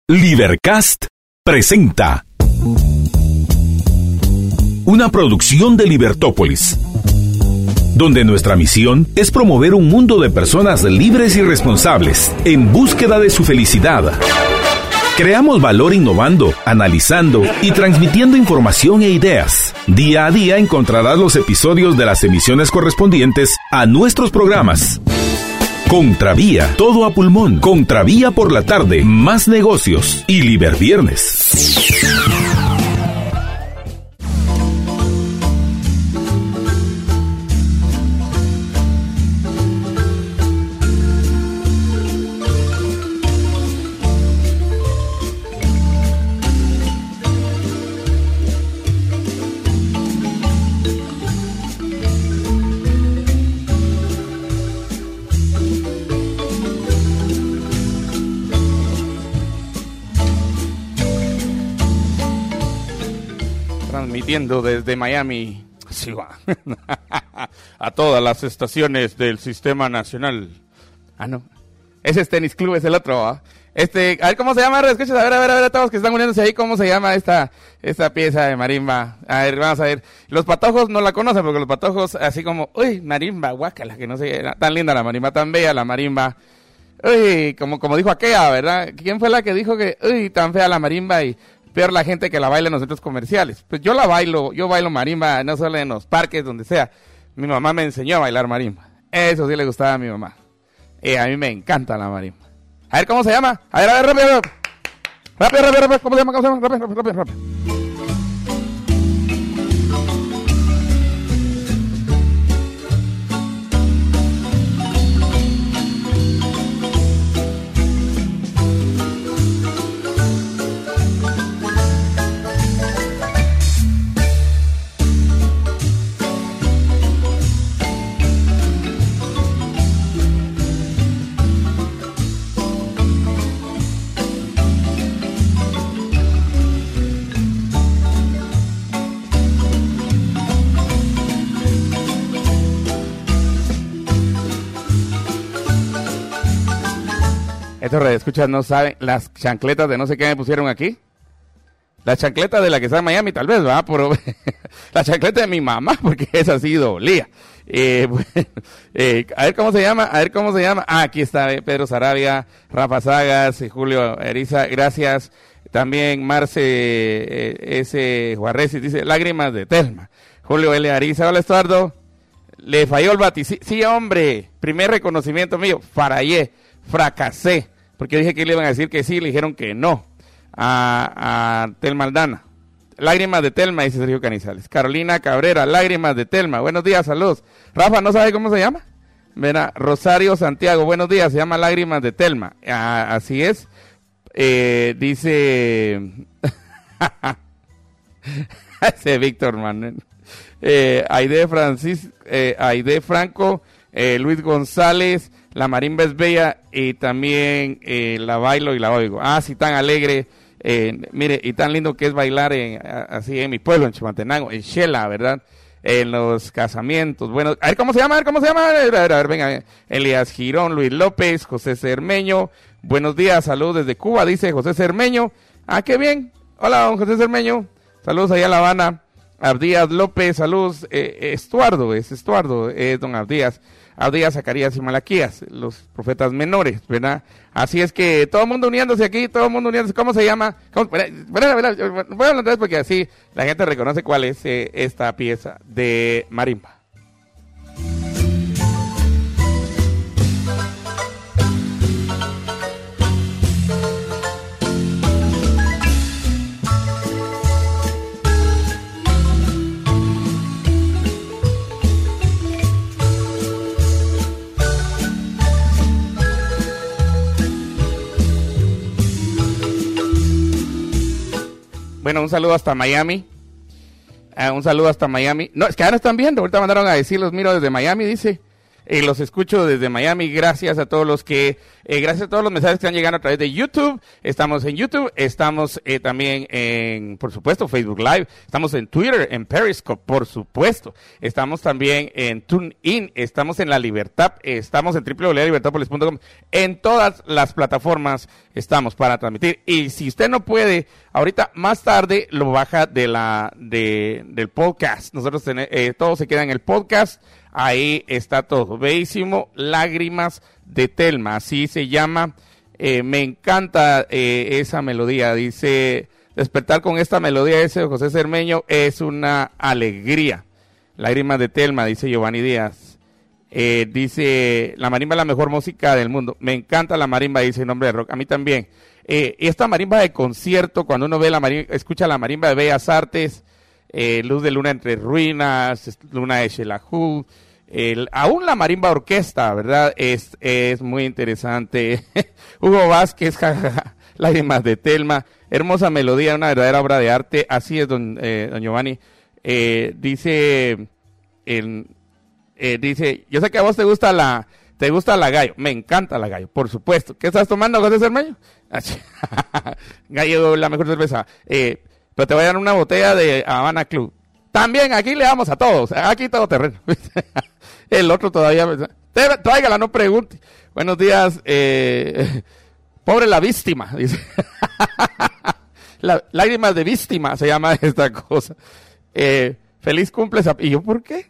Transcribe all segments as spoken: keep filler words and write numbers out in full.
Libercast presenta una producción de Libertópolis, donde nuestra misión es promover un mundo de personas libres y responsables en búsqueda de su felicidad. Creamos valor innovando, analizando y transmitiendo información e ideas. Día a día encontrarás los episodios de las emisiones correspondientes a nuestros programas. Contravía, todo a pulmón. Contravía por la tarde, más negocios y Liberviernes. Transmitiendo desde Miami, sí va, a todas las estaciones del Sistema Nacional. Ah, no, ese es Tenis Club, es el otro, ¿va? Este, a ver cómo se llama, escuchas, a ver, a ver, a ver, a todos que están uniéndose ahí, cómo se llama esta, esta pieza de marimba. A ver, vamos a ver, los patojos no la conocen, porque los patojos, así como, uy, marimba, guácala, que no sé, tan linda la marimba, tan bella la marimba. Uy, como, como dijo aquella, ¿verdad? ¿Quién fue la que dijo que, uy, tan fea la marimba y peor la gente que la baila en los centros comerciales? Pues yo la bailo, yo bailo marimba, no solo en los parques, donde sea. Mi mamá me enseñó a bailar marimba. Eso sí le gustaba a mi mamá. Y a mí me encanta la marimba. A ver, ¿cómo se llama? A ver, a ver, rápido, rápido. Rápido, rápido, rápido. ¿Cómo se llama? ¿Cómo se llama? Rápido, rápido, rápido, rápido. Estos redescuchas no saben las chancletas de no sé qué me pusieron aquí. La chancleta de la que está en Miami, tal vez, ¿verdad? Pero la chancleta de mi mamá, porque esa sí dolía. Eh, bueno, eh, a ver cómo se llama, a ver cómo se llama. Ah, aquí está eh, Pedro Sarabia, Rafa Sagas, eh, Julio Eriza, gracias. También Marce eh, S. Juarez dice, lágrimas de Telma. Julio L. Ariza, hola Estuardo. Le falló el baticí. Sí, hombre, primer reconocimiento mío, farallé, fracasé. Porque dije que le iban a decir que sí, le dijeron que no a, a Telma Aldana. Lágrimas de Telma, dice Sergio Canizales. Carolina Cabrera, lágrimas de Telma. Buenos días, saludos. Rafa, ¿no sabe cómo se llama? Verá, Rosario Santiago, buenos días, se llama Lágrimas de Telma. Ah, así es. Eh, dice... ese Víctor Manuel. Eh, Aide Francis, eh, Aide Franco, eh, Luis González... La marimba es bella y también eh, la bailo y la oigo. Ah, sí, tan alegre. Eh, mire, y tan lindo que es bailar en, así en mi pueblo, en Chimaltenango, en Shela, ¿verdad? En los casamientos. Bueno, a ver cómo se llama, a ver cómo se llama. A ver, a ver, a ver, venga. Elías Girón, Luis López, José Cermeño. Buenos días, saludos desde Cuba, dice José Cermeño. Ah, qué bien. Hola, don José Cermeño. Saludos allá a La Habana. Abdías López, saludos. Eh, Estuardo, es Estuardo, es don Abdías. Abdías, Zacarías y Malaquías, los profetas menores, ¿verdad? Así es que todo el mundo uniéndose aquí, todo el mundo uniéndose. ¿Cómo se llama? ¿Cómo? Voy a hablar otra vez porque así la gente reconoce cuál es eh, esta pieza de marimba. Bueno, un saludo hasta Miami. Uh, un saludo hasta Miami. No, es que ahora están viendo. Ahorita mandaron a decir, los miro desde Miami, dice. eh, los escucho desde Miami. Gracias a todos los que, eh, gracias a todos los mensajes que están llegando a través de YouTube. Estamos en YouTube, estamos eh, también en, por supuesto, Facebook Live. Estamos en Twitter, en Periscope, por supuesto. Estamos también en TuneIn, estamos en La Libertad, estamos en doble u doble u doble punto libertopolis punto com. En todas las plataformas estamos para transmitir. Y si usted no puede, ahorita más tarde lo baja de la de del podcast. Nosotros tenemos, eh, todo se queda en el podcast. Ahí está todo. Bellísimo, Lágrimas de Telma, así se llama. Eh, me encanta eh, esa melodía. Dice, despertar con esta melodía ese de José Cermeño es una alegría. Lágrimas de Telma, dice Giovanni Díaz. Eh, dice, la marimba es la mejor música del mundo. Me encanta la marimba, dice Nombre de Rock. A mí también. Eh, esta marimba de concierto, cuando uno ve la marimba, escucha la marimba de Bellas Artes, eh, Luz de Luna entre Ruinas, Luna de Xelajú, el, aún la marimba orquesta, ¿verdad? Es, es muy interesante. Hugo Vázquez, jajaja, Lágrimas de Telma, hermosa melodía, una verdadera obra de arte. Así es, don, eh, don Giovanni. Eh, dice, el, eh, dice, yo sé que a vos te gusta la, te gusta la gallo. Me encanta la gallo, por supuesto. ¿Qué estás tomando, José Cermeño? Gallo, la mejor cerveza. Eh, pero te voy a dar una botella de Habana Club. También aquí le damos a todos. Aquí todo terreno. El otro todavía. Tráigala, no pregunte. Buenos días. Eh, pobre la víctima, dice. La, lágrimas de víctima se llama esta cosa. Eh, feliz cumple. ¿Y yo por qué?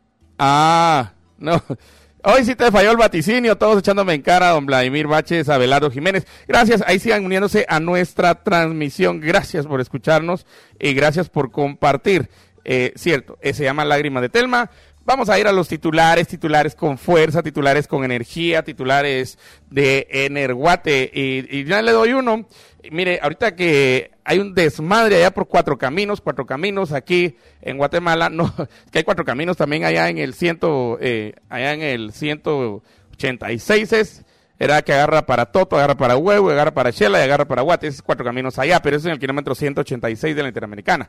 Ah, no. Hoy sí te falló el vaticinio, todos echándome en cara, don Vladimir Baches, Abelardo Jiménez. Gracias, ahí sigan uniéndose a nuestra transmisión. Gracias por escucharnos y gracias por compartir. Eh, cierto, eh, se llama Lágrimas de Telma. Vamos a ir a los titulares, titulares con fuerza, titulares con energía, titulares de Energuate. Y, y ya le doy uno. Mire, ahorita que hay un desmadre allá por Cuatro Caminos, Cuatro Caminos aquí en Guatemala, no, que hay Cuatro Caminos también allá en el ciento, eh, allá en el ciento ochenta y seis es, era que agarra para Toto, agarra para Huevo, agarra para Shela y agarra para Guate, esos Cuatro Caminos allá, pero eso es en el kilómetro ciento ochenta y seis de la Interamericana.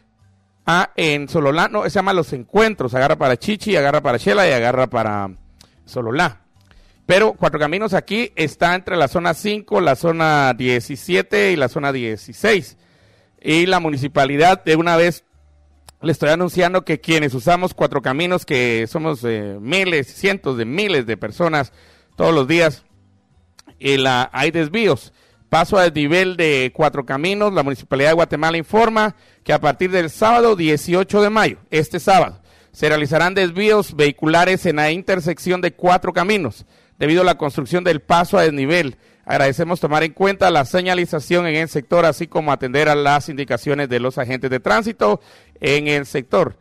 Ah, en Sololá, no, se llama Los Encuentros, agarra para Chichi, agarra para Shela y agarra para Sololá. Pero Cuatro Caminos aquí está entre la zona cinco, la zona diecisiete y la zona dieciséis. Y la municipalidad, de una vez, le estoy anunciando que quienes usamos Cuatro Caminos, que somos eh, miles, cientos de miles de personas todos los días, y la, hay desvíos. Paso a desnivel de Cuatro Caminos, la Municipalidad de Guatemala informa que a partir del sábado dieciocho de mayo, este sábado, se realizarán desvíos vehiculares en la intersección de Cuatro Caminos, debido a la construcción del paso a desnivel. Agradecemos tomar en cuenta la señalización en el sector, así como atender a las indicaciones de los agentes de tránsito en el sector.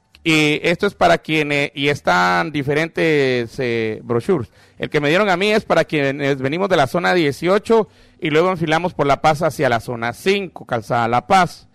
Y esto es para quienes, y están diferentes eh, brochures. El que me dieron a mí es para quienes venimos de la zona dieciocho y luego enfilamos por La Paz hacia la zona cinco, Calzada La Paz.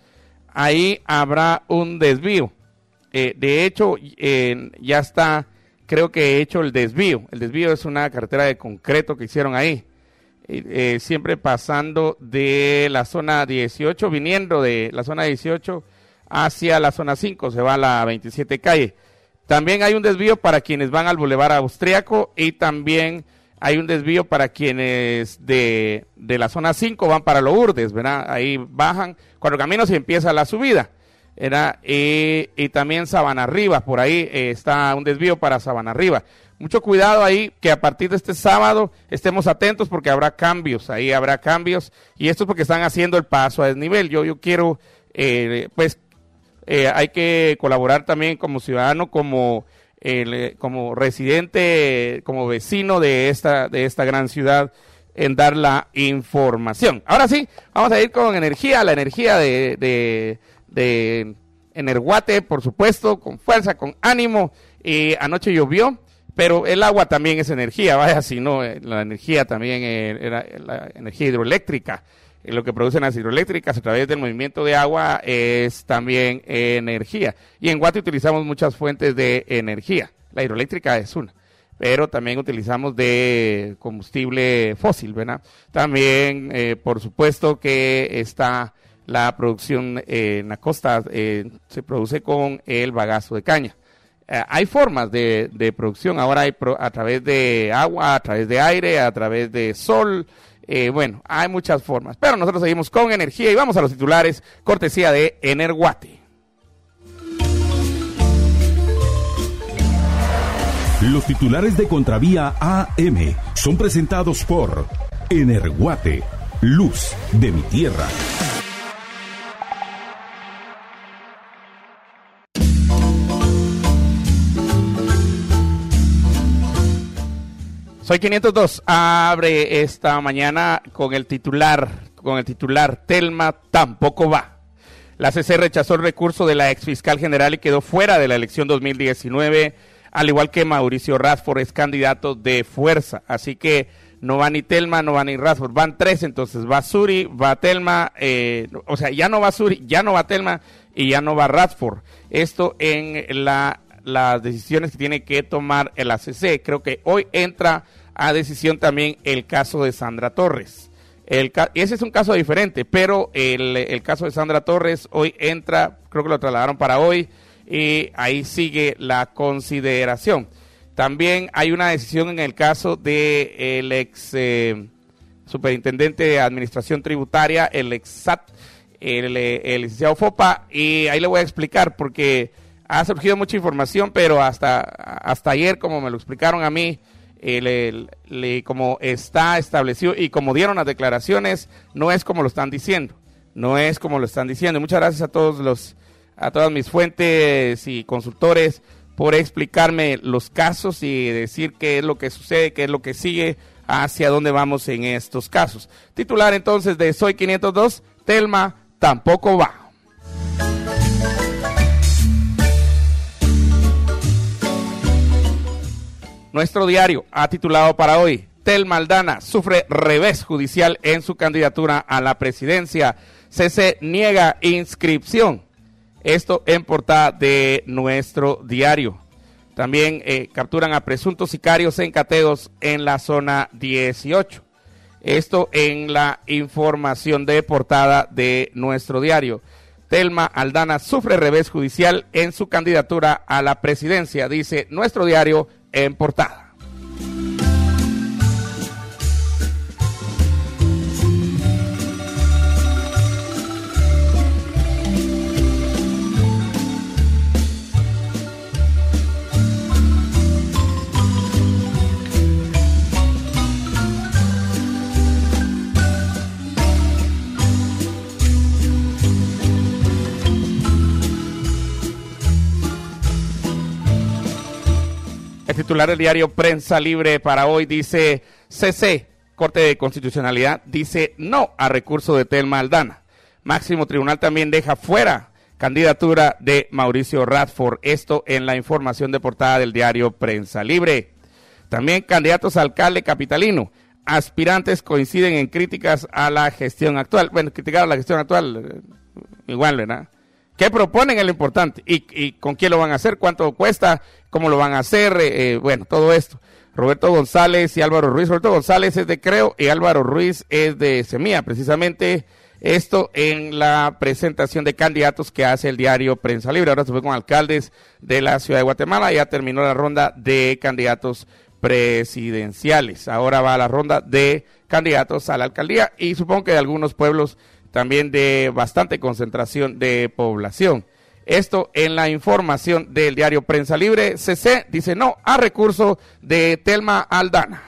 Ahí habrá un desvío. Eh, de hecho, eh, ya está, creo que he hecho el desvío. El desvío es una carretera de concreto que hicieron ahí. Eh, eh, siempre pasando de la zona dieciocho, viniendo de la zona dieciocho hacia la zona cinco, se va a la veintisiete calle. También hay un desvío para quienes van al Boulevard Austriaco y también hay un desvío para quienes de, de la zona cinco van para Lourdes, ¿verdad? Ahí bajan Cuatro Caminos y empieza la subida, ¿verdad? Y, y también Sabana Arriba, por ahí eh, está un desvío para Sabana Arriba. Mucho cuidado ahí, que a partir de este sábado estemos atentos porque habrá cambios, ahí habrá cambios, y esto es porque están haciendo el paso a desnivel. Yo, yo quiero, eh, pues, Eh, hay que colaborar también como ciudadano, como eh, como residente, como vecino de esta de esta gran ciudad, en dar la información. Ahora sí, vamos a ir con energía, la energía de, de, de Energuate, por supuesto, con fuerza, con ánimo. Y anoche llovió, pero el agua también es energía, vaya, si no, la energía también era la energía hidroeléctrica. Lo que producen las hidroeléctricas a través del movimiento de agua es también energía. Y en Guate utilizamos muchas fuentes de energía. La hidroeléctrica es una, pero también utilizamos de combustible fósil, ¿verdad? También, eh, por supuesto, que está la producción eh, en la costa, eh, se produce con el bagazo de caña. eh, hay formas de, de producción, ahora hay pro, a través de agua, a través de aire, a través de sol, eh, bueno, hay muchas formas, pero nosotros seguimos con energía y vamos a los titulares, cortesía de Energuate. Los titulares de Contravía A M son presentados por Energuate, luz de mi tierra. Soy quinientos dos, abre esta mañana con el titular, con el titular Telma tampoco va. La C C rechazó el recurso de la exfiscal general y quedó fuera de la elección dos mil diecinueve, al igual que Mauricio Radford es candidato de fuerza, así que no va ni Telma, no va ni Radford, van tres, entonces va Suri, va Telma, eh, o sea, ya no va Suri, ya no va Telma y ya no va Radford. Esto en la, las decisiones que tiene que tomar el A C C. Creo que hoy entra a decisión también el caso de Sandra Torres. El, ese es un caso diferente, pero el, el caso de Sandra Torres hoy entra, creo que lo trasladaron para hoy, y ahí sigue la consideración. También hay una decisión en el caso del ex eh, superintendente de Administración Tributaria, el ex S A T, el, el licenciado Fopa, y ahí le voy a explicar porque ha surgido mucha información, pero hasta, hasta ayer, como me lo explicaron a mí, el, el, el, como está establecido y como dieron las declaraciones, no es como lo están diciendo, no es como lo están diciendo. Muchas gracias a todos los a todas mis fuentes y consultores por explicarme los casos y decir qué es lo que sucede, qué es lo que sigue, hacia dónde vamos en estos casos. Titular entonces de Soy quinientos dos, Telma tampoco va. Nuestro diario ha titulado para hoy, Telma Aldana sufre revés judicial en su candidatura a la presidencia, C C niega inscripción. Esto en portada de nuestro diario. También eh, capturan a presuntos sicarios en cateos en la zona dieciocho. Esto en la información de portada de nuestro diario. Telma Aldana sufre revés judicial en su candidatura a la presidencia, dice nuestro diario en portada. El titular del diario Prensa Libre para hoy dice, C C, Corte de Constitucionalidad, dice no a recurso de Telma Aldana. Máximo Tribunal también deja fuera candidatura de Mauricio Radford. Esto en la información de portada del diario Prensa Libre. También candidatos a alcalde capitalino. Aspirantes coinciden en críticas a la gestión actual. Bueno, criticar a la gestión actual, igual, ¿verdad? ¿Qué proponen? Es lo importante. ¿Y, y con quién lo van a hacer? ¿Cuánto cuesta? ¿Cómo lo van a hacer? Eh, bueno, todo esto. Roberto González y Álvaro Ruiz. Roberto González es de Creo y Álvaro Ruiz es de Semilla. Precisamente esto en la presentación de candidatos que hace el diario Prensa Libre. Ahora se fue con alcaldes de la ciudad de Guatemala. Ya terminó la ronda de candidatos presidenciales. Ahora va a la ronda de candidatos a la alcaldía y supongo que de algunos pueblos también de bastante concentración de población. Esto en la información del diario Prensa Libre. C C dice no a recurso de Telma Aldana.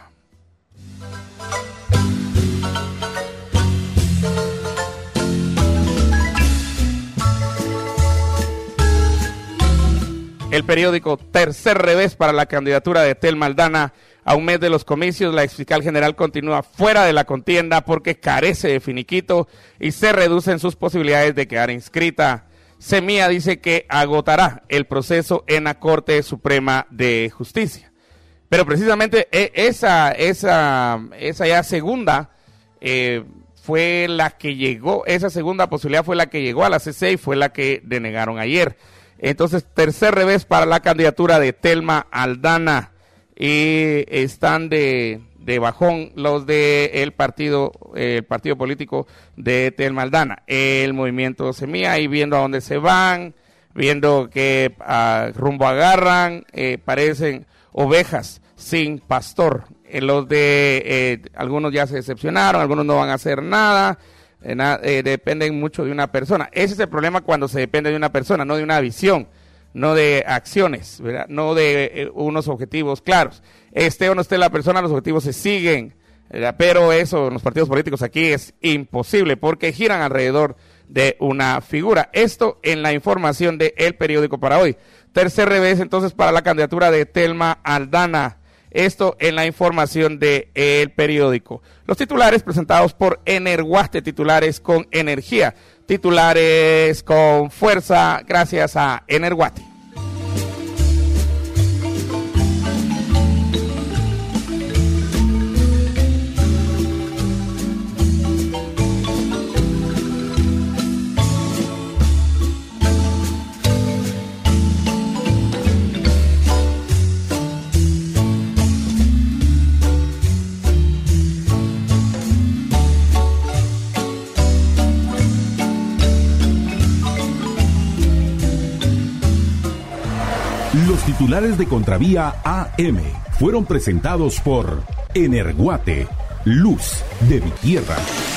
El periódico Tercer Revés para la candidatura de Telma Aldana. A un mes de los comicios, la exfiscal general continúa fuera de la contienda porque carece de finiquito y se reducen sus posibilidades de quedar inscrita. Semilla dice que agotará el proceso en la Corte Suprema de Justicia. Pero precisamente esa, esa, esa ya segunda eh, fue la que llegó, esa segunda posibilidad fue la que llegó a la C C y fue la que denegaron ayer. Entonces, tercer revés para la candidatura de Telma Aldana. Y están de, de bajón los de el partido, eh, el partido político de Telma Aldana, el movimiento Semilla, y viendo a dónde se van, viendo que uh, rumbo agarran, eh, parecen ovejas sin pastor. En los de eh, algunos ya se decepcionaron, algunos no van a hacer nada, eh, na, eh, dependen mucho de una persona. Ese es el problema cuando se depende de una persona, no de una visión, no de acciones, ¿verdad? No de eh, unos objetivos claros. Esté o no esté la persona, los objetivos se siguen, ¿verdad? Pero eso en los partidos políticos aquí es imposible porque giran alrededor de una figura. Esto en la información de El Periódico para hoy. Tercer revés entonces para la candidatura de Telma Aldana. Esto en la información de El Periódico. Los titulares presentados por Energuate, titulares con energía, titulares con fuerza, gracias a Energuate. Los titulares de Contravía A M fueron presentados por Energuate, luz de mi tierra.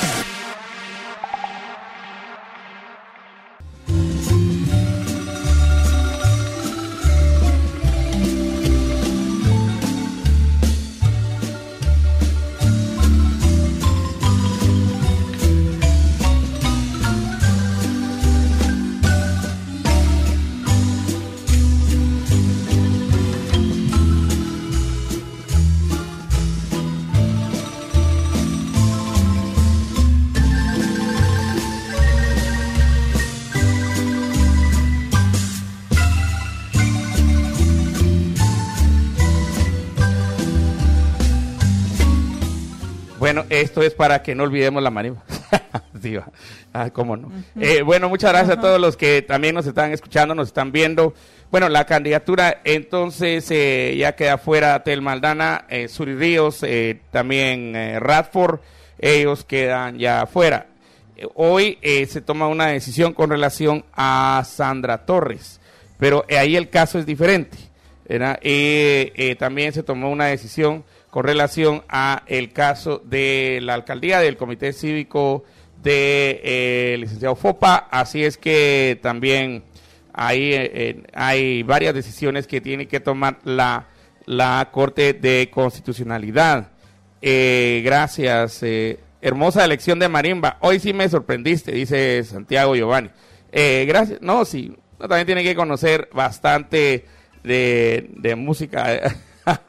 Bueno, esto es para que no olvidemos la marimba. Sí, ah, cómo no. Uh-huh. Eh, bueno, muchas gracias uh-huh. a todos los que también nos están escuchando, nos están viendo. Bueno, la candidatura entonces eh, ya queda fuera Telma Aldana, eh, Suri Ríos, eh, también eh, Radford, ellos quedan ya fuera. Eh, hoy eh, se toma una decisión con relación a Sandra Torres, pero eh, ahí el caso es diferente, ¿verdad? Eh, eh, también se tomó una decisión con relación a el caso de la alcaldía, del comité cívico de eh, licenciado Fopa, así es que también hay, eh, hay varias decisiones que tiene que tomar la, la Corte de Constitucionalidad. Eh, gracias, eh, hermosa elección de marimba, hoy sí me sorprendiste, dice Santiago Giovanni. Eh, gracias, no, sí, no, también tiene que conocer bastante de, de música.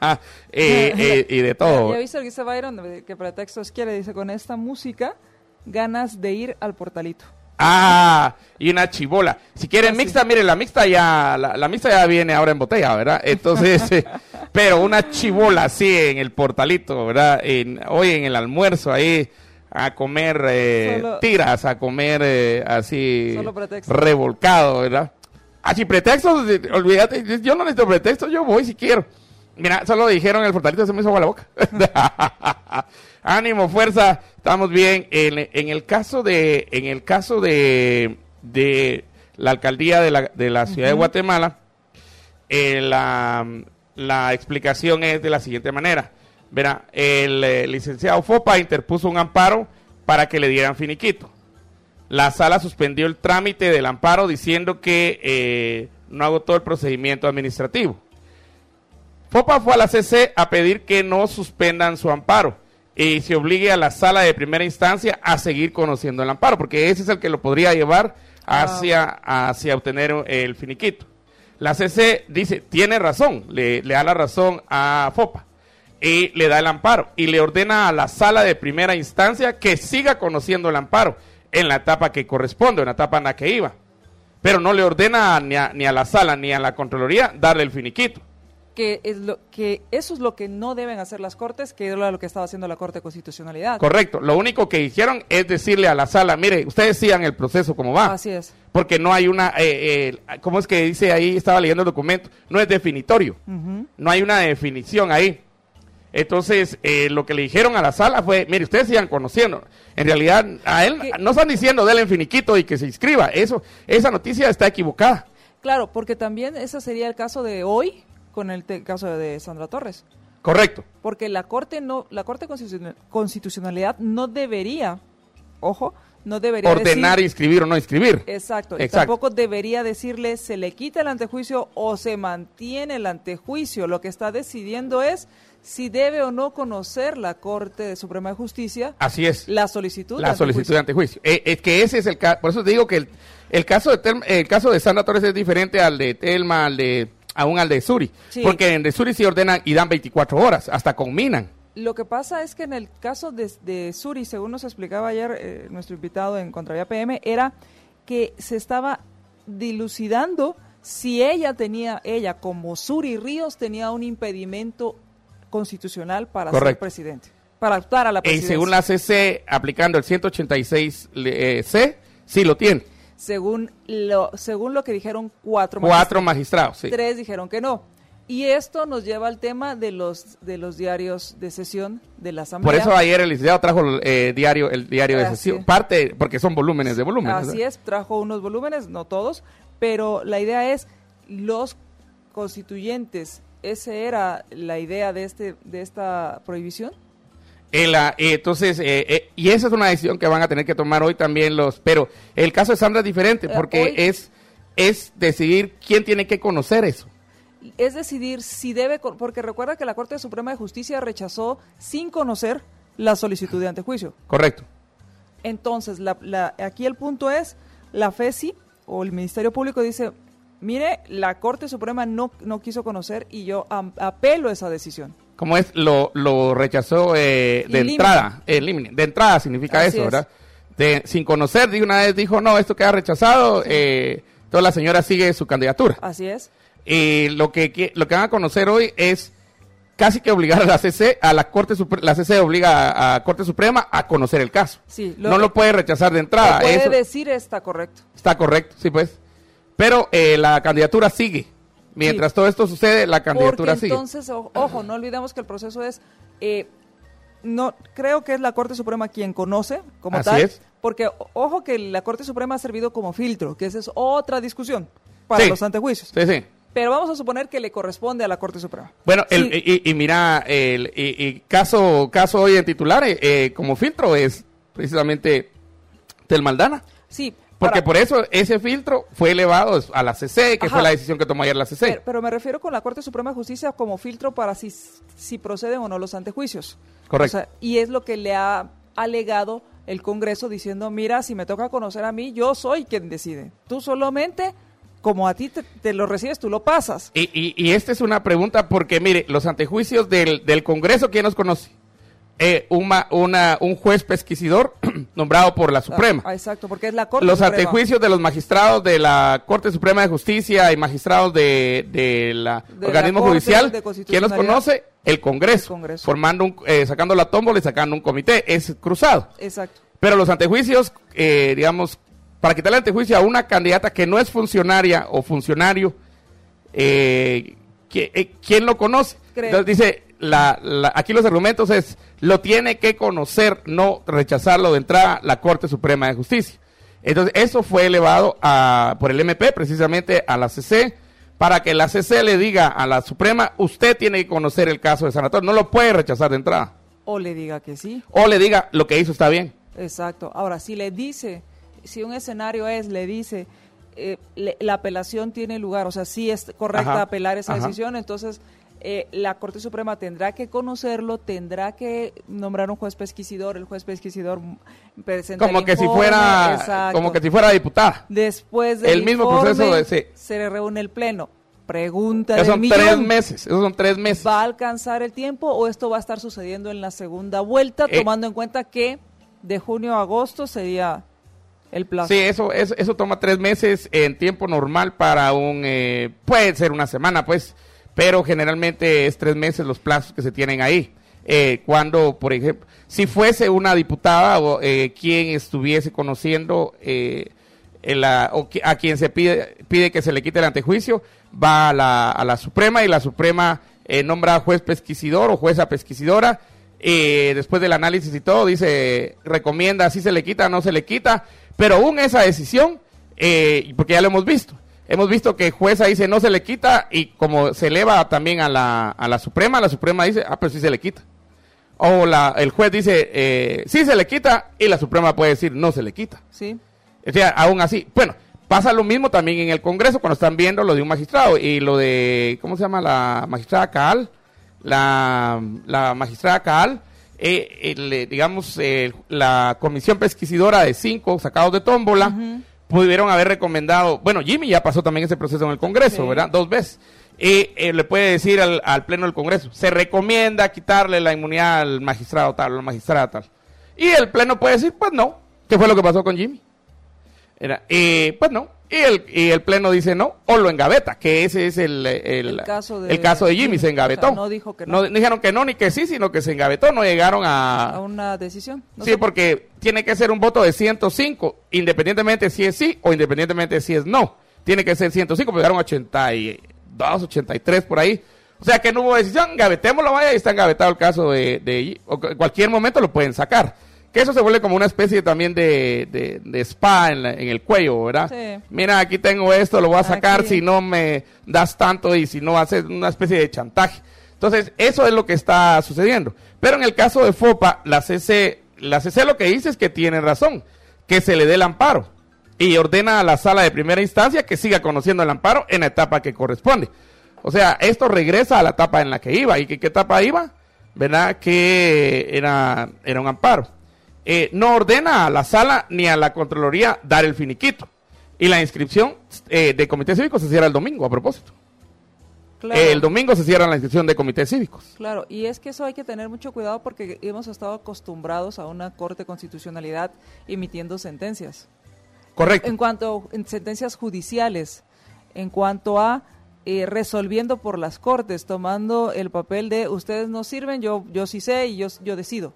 eh, eh, y de todo. Ya, ya viste lo que dice Byron, que pretextos quiere, dice, con esta música, ganas de ir al portalito. Ah, y una chibola. Si quieren ah, mixta, sí. Mire, la mixta ya, la, la mixta ya viene ahora en botella, ¿verdad? Entonces, eh, pero una chibola así en el portalito, ¿verdad? En, hoy en el almuerzo ahí a comer eh, Solo... tiras, a comer eh, así revolcado, ¿verdad? Ah, si pretextos, olvídate, yo no necesito pretextos, yo voy si quiero. Mira, solo dijeron el portalito, se me hizo agua la boca. Ánimo, fuerza, estamos bien. En, en el caso de, en el caso de, de la alcaldía de la, de la ciudad uh-huh. de Guatemala, eh, la, la explicación es de la siguiente manera. Verá, el eh, licenciado Fopa interpuso un amparo para que le dieran finiquito. La sala suspendió el trámite del amparo diciendo que eh, no agotó el procedimiento administrativo. Fopa fue a la C C a pedir que no suspendan su amparo y se obligue a la sala de primera instancia a seguir conociendo el amparo, porque ese es el que lo podría llevar hacia, hacia obtener el finiquito. La C C dice, tiene razón, le, le da la razón a Fopa y le da el amparo y le ordena a la sala de primera instancia que siga conociendo el amparo en la etapa que corresponde, en la etapa en la que iba, pero no le ordena ni a, ni a la sala ni a la Contraloría darle el finiquito. Que, es lo, que eso es lo que no deben hacer las Cortes, que era lo que estaba haciendo la Corte de Constitucionalidad. Correcto, lo único que hicieron es decirle a la sala, mire, ustedes sigan el proceso como va. Así es. Porque no hay una, eh, eh, ¿cómo es que dice ahí? Estaba leyendo el documento, no es definitorio, uh-huh. no hay una definición ahí. Entonces, eh, lo que le dijeron a la sala fue, mire, ustedes sigan conociendo. En realidad, a él ¿Qué? no están diciendo, denle finiquito y que se inscriba. Eso, esa noticia está equivocada. Claro, porque también ese sería el caso de hoy con el te- caso de Sandra Torres. Correcto. Porque la Corte no, la Corte de Constitucional- Constitucionalidad no debería, ojo, no debería Ordenar decir, inscribir o no inscribir. exacto, y Exacto. tampoco debería decirle se le quita el antejuicio o se mantiene el antejuicio. Lo que está decidiendo es si debe o no conocer la Corte Suprema de Justicia Así es. la solicitud La de solicitud de antejuicio. antejuicio. Eh, es que ese es el caso, por eso te digo que el, el caso de Tel- el caso de Sandra Torres es diferente al de Telma, al de aún al de Suri, Sí. porque en de Suri sí ordenan y dan veinticuatro horas, hasta conminan. Lo que pasa es que en el caso de, de Suri, según nos explicaba ayer eh, nuestro invitado en Contravía P M, era que se estaba dilucidando si ella tenía, ella como Suri Ríos, tenía un impedimento constitucional para ser Correcto. presidente, para optar a la Y presidencia. según la C C, aplicando el ciento ochenta y seis eh, C, sí lo tiene. según lo, según lo que dijeron cuatro Cuatro magistrados, sí. tres dijeron que no. Y esto nos lleva al tema de los de los diarios de sesión de la Asamblea. Por eso ayer el licenciado trajo el eh, diario, el diario de Así sesión, es. parte, porque son volúmenes de volúmenes. Así es, trajo unos volúmenes, no todos, pero la idea es los constituyentes, esa era la idea de este de esta prohibición. El, ah, eh, entonces, eh, eh, y esa es una decisión que van a tener que tomar hoy también los, pero el caso de Sandra es diferente Eh, porque hoy- es, es decidir quién tiene que conocer eso. Es decidir si debe, con- porque recuerda que la Corte Suprema de Justicia rechazó sin conocer la solicitud de antejuicio. Correcto. Entonces, la, la, aquí el punto es, la FESI o el Ministerio Público dice, mire, la Corte Suprema no, no quiso conocer y yo am- apelo esa decisión. Como es, lo, lo rechazó eh, de In entrada, eh, limine. De entrada significa Así eso, es. ¿verdad? De, sin conocer, de una vez dijo, no, esto queda rechazado, eh, toda la señora sigue su candidatura. Así es. Y lo que, que- lo que van a conocer hoy es casi que obligar a la C C, a la Corte Suprema, la C C obliga a, a Corte Suprema a conocer el caso. Sí, No lo puede rechazar de entrada. Lo puede Eso decir está correcto. está correcto, sí pues. Pero eh, la candidatura sigue. Mientras Sí. todo esto sucede, la candidatura Porque sigue. entonces, o- ojo, no olvidemos que el proceso es, eh, no creo que es la Corte Suprema quien conoce como Así tal, es. porque o- ojo que la Corte Suprema ha servido como filtro, que esa es otra discusión para Sí. los antejuicios. Sí, sí. Pero vamos a suponer que le corresponde a la Corte Suprema. Bueno, el- Sí. y, y mira, el y, y caso caso hoy en titular, eh, eh, como filtro es precisamente Tel Maldana. Sí. Porque ahora, por eso ese filtro fue elevado a la C C, que Ajá. fue la decisión que tomó ayer la C C. pero, pero me refiero con la Corte Suprema de Justicia como filtro para si, si proceden o no los antejuicios. Correcto. O sea, y es lo que le ha alegado el Congreso diciendo, mira, si me toca conocer a mí, yo soy quien decide. Tú solamente, como a ti te, te lo recibes, tú lo pasas. Y, y, y esta es una pregunta porque, mire, los antejuicios del, del Congreso, ¿quién los conoce? Eh, una, una, un juez pesquisidor nombrado por la Suprema. Ah, exacto, porque es la Corte Los Suprema. antejuicios de los magistrados de la Corte Suprema de Justicia y magistrados de, de la De organismo la Corte judicial, de ¿quién los Constitucionalidad? conoce? El Congreso, El Congreso. formando un, eh, sacando la tómbola y sacando un comité, es cruzado. Exacto. Pero los antejuicios, eh, digamos, para quitarle antejuicio a una candidata que no es funcionaria o funcionario, eh, que- eh, ¿quién lo conoce? Creo. Entonces dice, la, la- aquí los argumentos es, lo tiene que conocer, no rechazarlo de entrada la Corte Suprema de Justicia. Entonces eso fue elevado a, por el M P precisamente a la C C, para que la C C le diga a la Suprema, usted tiene que conocer el caso de Sandra Torres, no lo puede rechazar de entrada. O le diga que sí. O le diga, lo que hizo está bien. Exacto. Ahora, si le dice, si un escenario es, le dice, eh, le- la apelación tiene lugar, o sea, sí es correcta Ajá, apelar esa ajá. decisión, entonces eh, la Corte Suprema tendrá que conocerlo, tendrá que nombrar un juez pesquisidor, el juez pesquisidor presenta Como el que si informe, fuera, exacto. como que si fuera diputada. Después del el mismo informe, proceso de- sí. se le reúne el pleno. Pregunta Esos del son millón. tres meses, esos son tres meses. ¿Va a alcanzar el tiempo o esto va a estar sucediendo en la segunda vuelta, Eh, tomando en cuenta que de junio a agosto sería el plazo? Sí, eso, eso, eso toma tres meses en tiempo normal para un, eh, puede ser una semana, pues, pero generalmente es tres meses los plazos que se tienen ahí. Eh, cuando, por ejemplo, si fuese una diputada o eh, quien estuviese conociendo eh, en la, o qui- a quien se pide, pide que se le quite el antejuicio, va a la, a la Suprema y la Suprema eh, nombra juez pesquisidor o jueza pesquisidora. Eh, después del análisis y todo, dice, recomienda si se le quita o no se le quita, pero aún esa decisión, eh, porque ya lo hemos visto, hemos visto que jueza dice no se le quita y como se eleva también a la, a la Suprema, la Suprema dice, ah, pero sí se le quita. O la, el juez dice, eh, sí se le quita y la Suprema puede decir no se le quita. Sí. O sea, aún así, bueno, pasa lo mismo también en el Congreso cuando están viendo lo de un magistrado y lo de, ¿cómo se llama? La magistrada Caal, la, la magistrada Caal, eh, el, digamos, eh, la comisión pesquisidora de cinco sacados de tómbola, uh-huh. pudieron haber recomendado, bueno, Jimmy ya pasó también ese proceso en el Congreso, sí. ¿verdad? Dos veces. Y eh, le puede decir al, al Pleno del Congreso, se recomienda quitarle la inmunidad al magistrado tal, a la magistrada tal. Y el Pleno puede decir, pues no, ¿qué fue lo que pasó con Jimmy? Era, eh, pues no, y el, y el Pleno dice no, o lo engaveta, que ese es el, el, el, caso, de, el caso de Jimmy, Jimmy, se engavetó. O sea, no dijo que no. No dijeron que no ni que sí, sino que se engavetó, no llegaron a... A una decisión. No sí, sé. Porque tiene que ser un voto de ciento cinco, independientemente si es sí o independientemente si es no. Tiene que ser ciento cinco, porque llegaron a ochenta y dos, ochenta y tres por ahí. O sea que no hubo decisión, engavetémoslo, vaya, y está engavetado el caso de... de o en cualquier momento lo pueden sacar. Que eso se vuelve como una especie también de, de, de spa en, la, en el cuello, ¿verdad? Sí. Mira, aquí tengo esto, lo voy a sacar aquí. Si no me das tanto y si no haces una especie de chantaje. Entonces, eso es lo que está sucediendo. Pero en el caso de FOPA, la C C, la C C lo que dice es que tiene razón, que se le dé el amparo y ordena a la sala de primera instancia que siga conociendo el amparo en la etapa que corresponde. O sea, esto regresa a la etapa en la que iba. ¿Y que, qué etapa iba? ¿Verdad? Que era, era un amparo. Eh, no ordena a la sala ni a la Contraloría dar el finiquito. Y la inscripción eh, de comités cívicos se cierra el domingo, a propósito. Claro. Eh, el domingo se cierra la inscripción de comités cívicos. Claro, y es que eso hay que tener mucho cuidado porque hemos estado acostumbrados a una Corte de Constitucionalidad emitiendo sentencias. Correcto. En cuanto a sentencias judiciales, en cuanto a eh, resolviendo por las Cortes, tomando el papel de ustedes no sirven, yo, yo sí sé y yo, yo decido.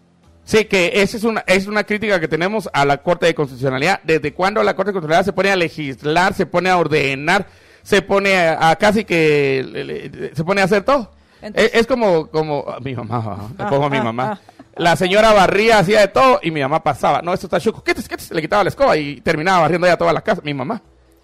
Sí, que esa es una es una crítica que tenemos a la Corte de Constitucionalidad. ¿Desde cuándo la Corte de Constitucionalidad se pone a legislar, se pone a ordenar, se pone a, a casi que le, le, se pone a hacer todo? Entonces, es, es como como ah, mi mamá, le pongo a mi mamá. La señora barría, hacía de todo y mi mamá pasaba. No, esto está chuco. ¿Qué te, qué te? Le quitaba la escoba y terminaba barriendo ya toda la casa. Mi mamá.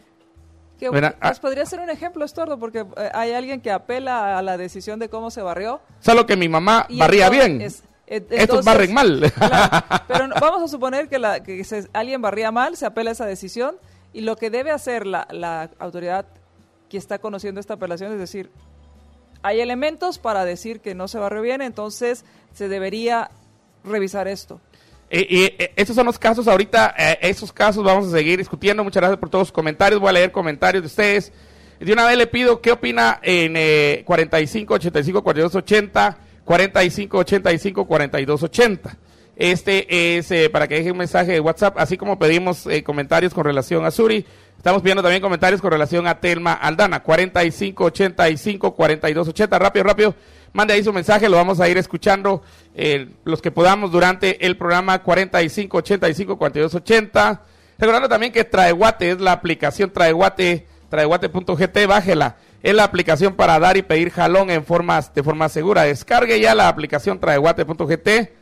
Que, pues ah, podría ser un ejemplo, Estordo, porque eh, hay alguien que apela a la decisión de cómo se barrió. Solo que mi mamá barría bien. Es, Entonces, estos barren mal. Claro, pero no, vamos a suponer que, la, que se, alguien barría mal, se apela a esa decisión y lo que debe hacer la, la autoridad que está conociendo esta apelación es decir, hay elementos para decir que no se barrió bien, entonces se debería revisar esto. Y, y estos son los casos ahorita, eh, esos casos vamos a seguir discutiendo. Muchas gracias por todos los comentarios, voy a leer comentarios de ustedes. De una vez le pido, ¿qué opina en eh, cuarenta y cinco, ochenta y cinco, cuarenta y dos, ochenta? cuarenta y cinco, ochenta y cinco, cuarenta y dos, ochenta. Este es eh, para que deje un mensaje de WhatsApp, así como pedimos eh, comentarios con relación a Suri, estamos pidiendo también comentarios con relación a Telma Aldana, cuarenta y cinco, ochenta y cinco, cuarenta y dos, ochenta. Rápido, rápido, mande ahí su mensaje, lo vamos a ir escuchando eh, los que podamos durante el programa. Cuarenta y cinco, ochenta y cinco, cuarenta y dos, ochenta. Recordando también que Traeguate es la aplicación Traeguate, traeguate punto g t, bájela. Es la aplicación para dar y pedir jalón en formas, de forma segura. Descargue ya la aplicación traeguate punto g t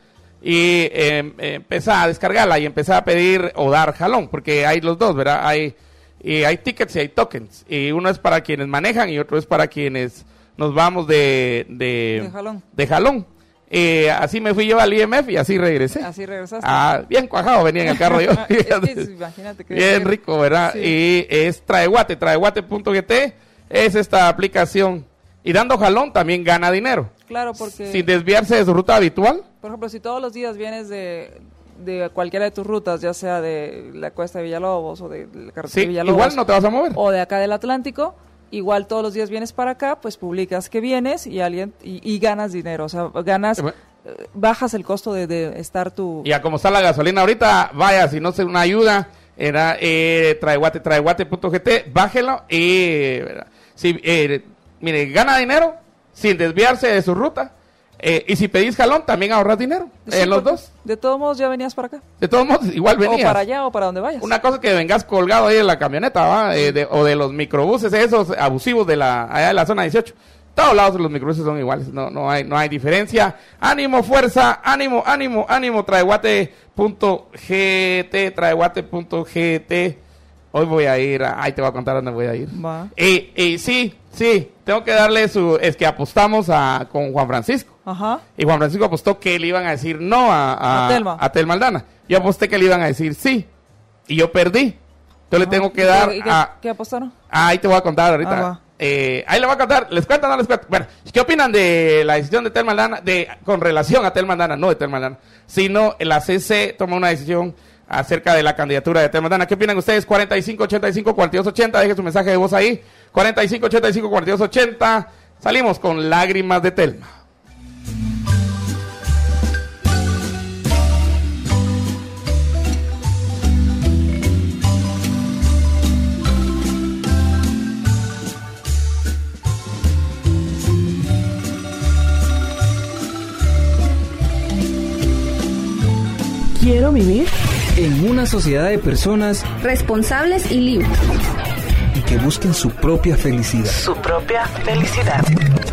y eh, eh, empieza a descargarla y empezar a pedir o dar jalón, porque hay los dos, ¿verdad? Hay, y hay tickets y hay tokens. Y uno es para quienes manejan y otro es para quienes nos vamos de, de, de jalón. De jalón. Eh, así me fui yo al I M F y así regresé. Así regresaste. Ah, bien cuajado venía en el carro yo. Es que, imagínate que bien rico, ¿verdad? Sí. Y es Traeguate, traeguate punto g t. Es esta aplicación. Y dando jalón también gana dinero. Claro, porque... sin desviarse de su ruta habitual. Por ejemplo, si todos los días vienes de, de cualquiera de tus rutas, ya sea de la cuesta de Villalobos o de la carretera sí, de Villalobos. Igual no te vas a mover. O de acá del Atlántico, igual todos los días vienes para acá, pues publicas que vienes y alguien y, y ganas dinero. O sea, ganas... Bueno. Bajas el costo de, de estar tu... Y a como está la gasolina ahorita, vaya, si no es una ayuda, era eh, traeguate, traeguate punto g t, bájelo y... Si, eh, mire, gana dinero sin desviarse de su ruta. Eh, y si pedís jalón, también ahorras dinero. En sí, los dos. De todos modos, ya venías para acá. De todos modos, igual venías. O para allá o para donde vayas. Una cosa es que vengas colgado ahí en la camioneta, ¿va? Eh, de, o de los microbuses, esos abusivos de la allá de la zona dieciocho. Todos lados de los microbuses son iguales. No, no hay, no hay diferencia. Ánimo, fuerza, ánimo, ánimo, ánimo. traeguate punto g t, traeguate punto g t. hoy voy a ir, a, ay, te voy a contar dónde voy a ir. Va. Y, y sí, sí, tengo que darle su, es que apostamos a, con Juan Francisco. Ajá. Y Juan Francisco apostó que le iban a decir no a, a, A Telma. a Telma Aldana. Yo aposté que le iban a decir sí. Y yo perdí. Entonces Ajá. le tengo que dar ¿Y qué, a... ¿Qué apostaron? Ah, ahí te voy a contar ahorita. Ah, va. eh, ahí le voy a contar. ¿Les cuento o no les cuento? Bueno, ¿qué opinan de la decisión de Telma Aldana? De, con relación a Telma Aldana, no de Telma Aldana, sino la C C tomó una decisión acerca de la candidatura de Telma Aldana. ¿Qué opinan ustedes? cuarenta y cinco ochenta y cinco cuarenta y dos ochenta. Dejen su mensaje de voz ahí. cuarenta y cinco ochenta y cinco cuarenta y dos ochenta. Salimos con lágrimas de Telma. Quiero vivir en una sociedad de personas responsables y libres y que busquen su propia felicidad. Su propia felicidad.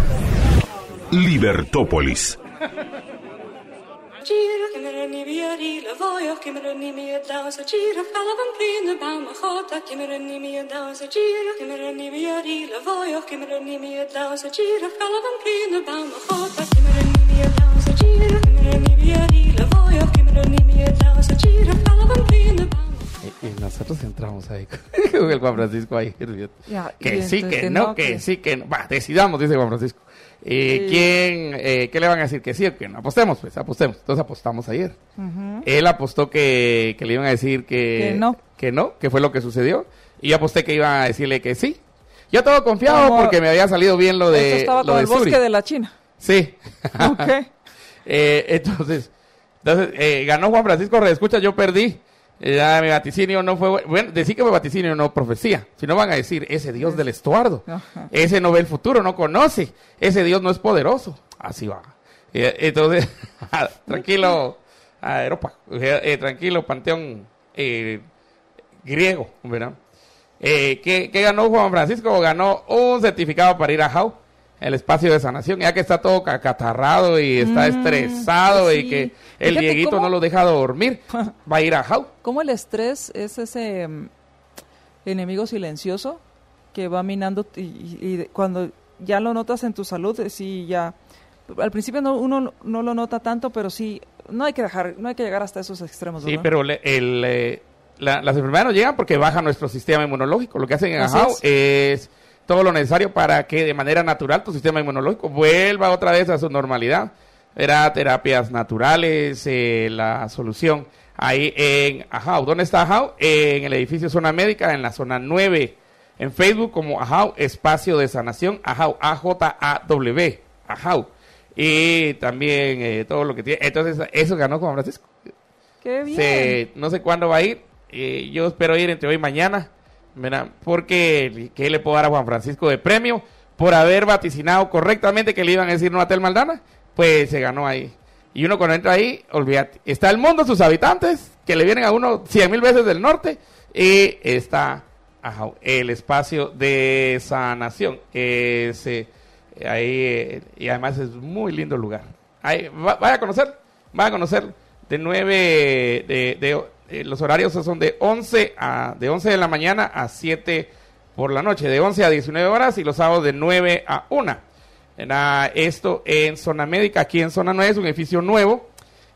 Libertópolis. Y, y nosotros entramos ahí con el Juan Francisco ahí. Ya, que y sí, entonces que, que no, no, que, que- sí, que no. Va, decidamos, dice Juan Francisco. Eh, Sí. ¿Quién, eh, qué le van a decir? Que sí o que no. Apostemos, pues, apostemos. Entonces apostamos ayer. Ujú. Él apostó que, que le iban a decir que, Que no. que no, que fue lo que sucedió. Y yo aposté que iban a decirle que sí. Yo todo confiado Como- porque me había salido bien lo de Esto estaba lo con de el bosque Zurich. de la China. Sí. Ok. Eh, entonces, entonces eh, ganó Juan Francisco Redescucha, yo perdí. Eh, ya mi vaticinio no fue bueno. Bueno, decir que fue vaticinio, no profecía. Si no van a decir, ese Dios del estuardo, Ajá. ese no ve el futuro, no conoce, ese Dios no es poderoso. Así va. Eh, entonces, tranquilo, ah, Europa, eh, eh, tranquilo, panteón eh, griego, ¿verdad? Eh, ¿qué, ¿Qué ganó Juan Francisco? Ganó un certificado para ir a Jau, el espacio de sanación, ya que está todo cacatarrado y está Mm, estresado sí. y que el Fíjate Dieguito cómo- no lo deja dormir, va a ir a Jau. ¿Cómo el estrés es ese mm, enemigo silencioso que va minando y, y- y de- cuando ya lo notas en tu salud, eh, sí ya al principio no, uno no lo nota tanto, pero sí no hay que dejar, no hay que llegar hasta esos extremos, Sí, ¿verdad? pero le- el, eh, la- las enfermedades no llegan porque baja nuestro sistema inmunológico. Lo que hacen en Así Ajau es. es todo lo necesario para que de manera natural tu sistema inmunológico vuelva otra vez a su normalidad. Era terapias naturales, eh, la solución ahí en Ajau. ¿Dónde está Ajau? En el edificio Zona Médica, en la zona nueve. En Facebook como Ajau, Espacio de Sanación, Ajau, A J A W, Ajau. Y también eh, todo lo que tiene. Entonces, eso ganó Juan Francisco. Qué bien. Se- no sé cuándo va a ir. eh, yo espero ir entre hoy y mañana. ¿Verdad? Porque, ¿qué le puedo dar a Juan Francisco de premio? Por haber vaticinado correctamente que le iban a decir no a Telma Aldana. Pues se ganó ahí. Y uno cuando entra ahí, olvídate. Está el mundo, sus habitantes, que le vienen a uno cien mil veces del norte. Y está ajá, el espacio de sanación. Ese, ahí, eh, y además es muy lindo lugar. Ahí, va- vaya a conocer, vaya a conocer de nueve, de, de, eh, los horarios son de once a, de once de la mañana a siete por la noche, de once a diecinueve horas y los sábados de nueve a una. Era esto en Zona Médica, aquí en Zona nueve, es un edificio nuevo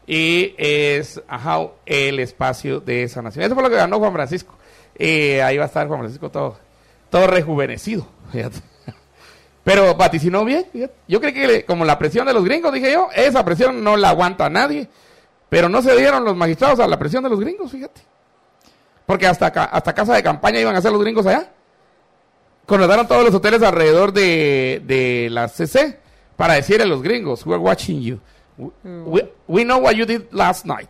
y es ajá, el espacio de sanación. Eso fue lo que ganó Juan Francisco. Eh, ahí va a estar Juan Francisco todo, todo rejuvenecido, fíjate. Pero vaticinó bien, fíjate. Yo creí que le- como la presión de los gringos, dije yo, esa presión no la aguanta nadie. Pero no se dieron los magistrados a la presión de los gringos, fíjate. Porque hasta, ca- hasta casa de campaña iban a hacer los gringos allá. Contrataron todos los hoteles alrededor de, de la C C para decirle a los gringos, we're watching you. We, we know what you did last night.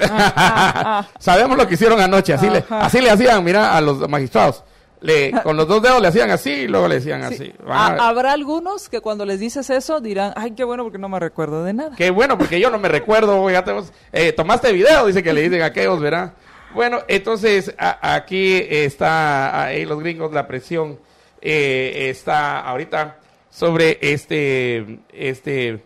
Sabemos lo que hicieron anoche. Así le, Ajá. así le hacían, mira, a los magistrados. Le, con los dos dedos le hacían así y luego le decían Sí. así. Ha- Van a- habrá algunos que cuando les dices eso dirán, ay, qué bueno porque no me recuerdo de nada. Qué bueno, porque yo no me recuerdo, ya tenemos, eh, tomaste video, dice que le dicen a aquellos, ¿verdad? Bueno, entonces a- aquí está, ahí los gringos, la presión eh, está ahorita sobre este, este,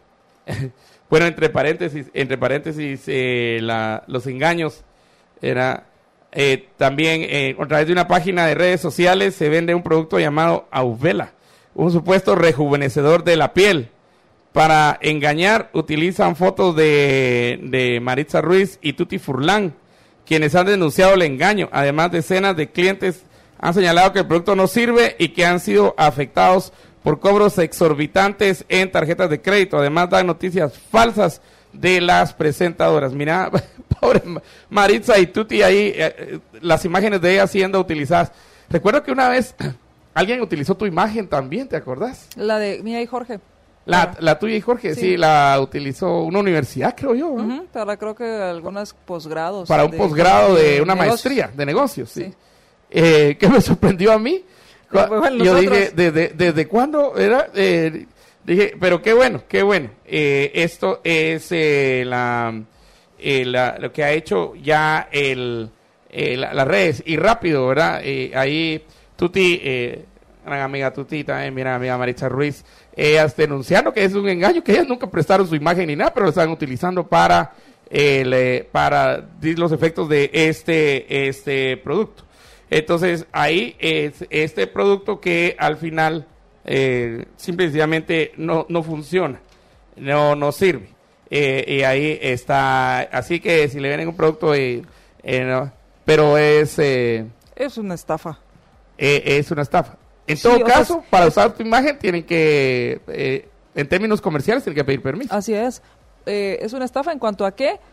bueno, entre paréntesis, entre paréntesis, eh, la, los engaños, era, Eh, también eh, a través de una página de redes sociales se vende un producto llamado Auvela, un supuesto rejuvenecedor de la piel. Para engañar utilizan fotos de, de Maritza Ruiz y Tuti Furlan, quienes han denunciado el engaño. Además, decenas de clientes han señalado que el producto no sirve y que han sido afectados por cobros exorbitantes en tarjetas de crédito. Además, dan noticias falsas de las presentadoras. Mira, pobre Maritza y Tuti ahí, eh, las imágenes de ellas siendo utilizadas. Recuerdo que una vez alguien utilizó tu imagen también, ¿te acordás? La de mía y Jorge. La, la tuya y Jorge, sí. sí, la utilizó una universidad, creo yo. ¿no? Uh-huh, para creo que algunos posgrados. Para un de, posgrado de, de una negocios. maestría de negocios, sí. sí. Eh, ¿Qué me sorprendió a mí? Bueno, yo dije, ¿desde, desde cuándo era? Eh, dije, pero qué bueno, qué bueno. Eh, esto es eh, la, eh, la, lo que ha hecho ya el, eh, la, las redes. Y rápido, ¿verdad? Eh, ahí, Tuti, eh, gran amiga Tuti también, mira, amiga Maritza Ruiz, ellas denunciando que es un engaño, que ellas nunca prestaron su imagen ni nada, pero lo están utilizando para, el, eh, para los efectos de este, este producto. Entonces, ahí es este producto que al final eh, simplemente no, no funciona, no, no sirve. Eh, y ahí está, así que si le vienen un producto, eh, eh, no, pero es... Eh, es una estafa. Eh, es una estafa. En Sí, todo o caso, sea, para es- usar tu imagen tienen que, eh, en términos comerciales, tienen que pedir permiso. Así es. Eh, es una estafa en cuanto a que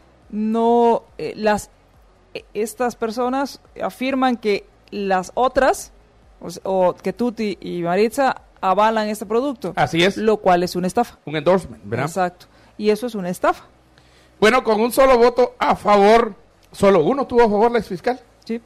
no eh, las eh, estas personas afirman que las otras o, s- o que Tuti y Maritza avalan este producto, Así es, lo cual es una estafa. un endorsement, ¿verdad? Exacto. Y eso es una estafa. Bueno, con un solo voto a favor, solo uno tuvo a favor la exfiscal. Sí.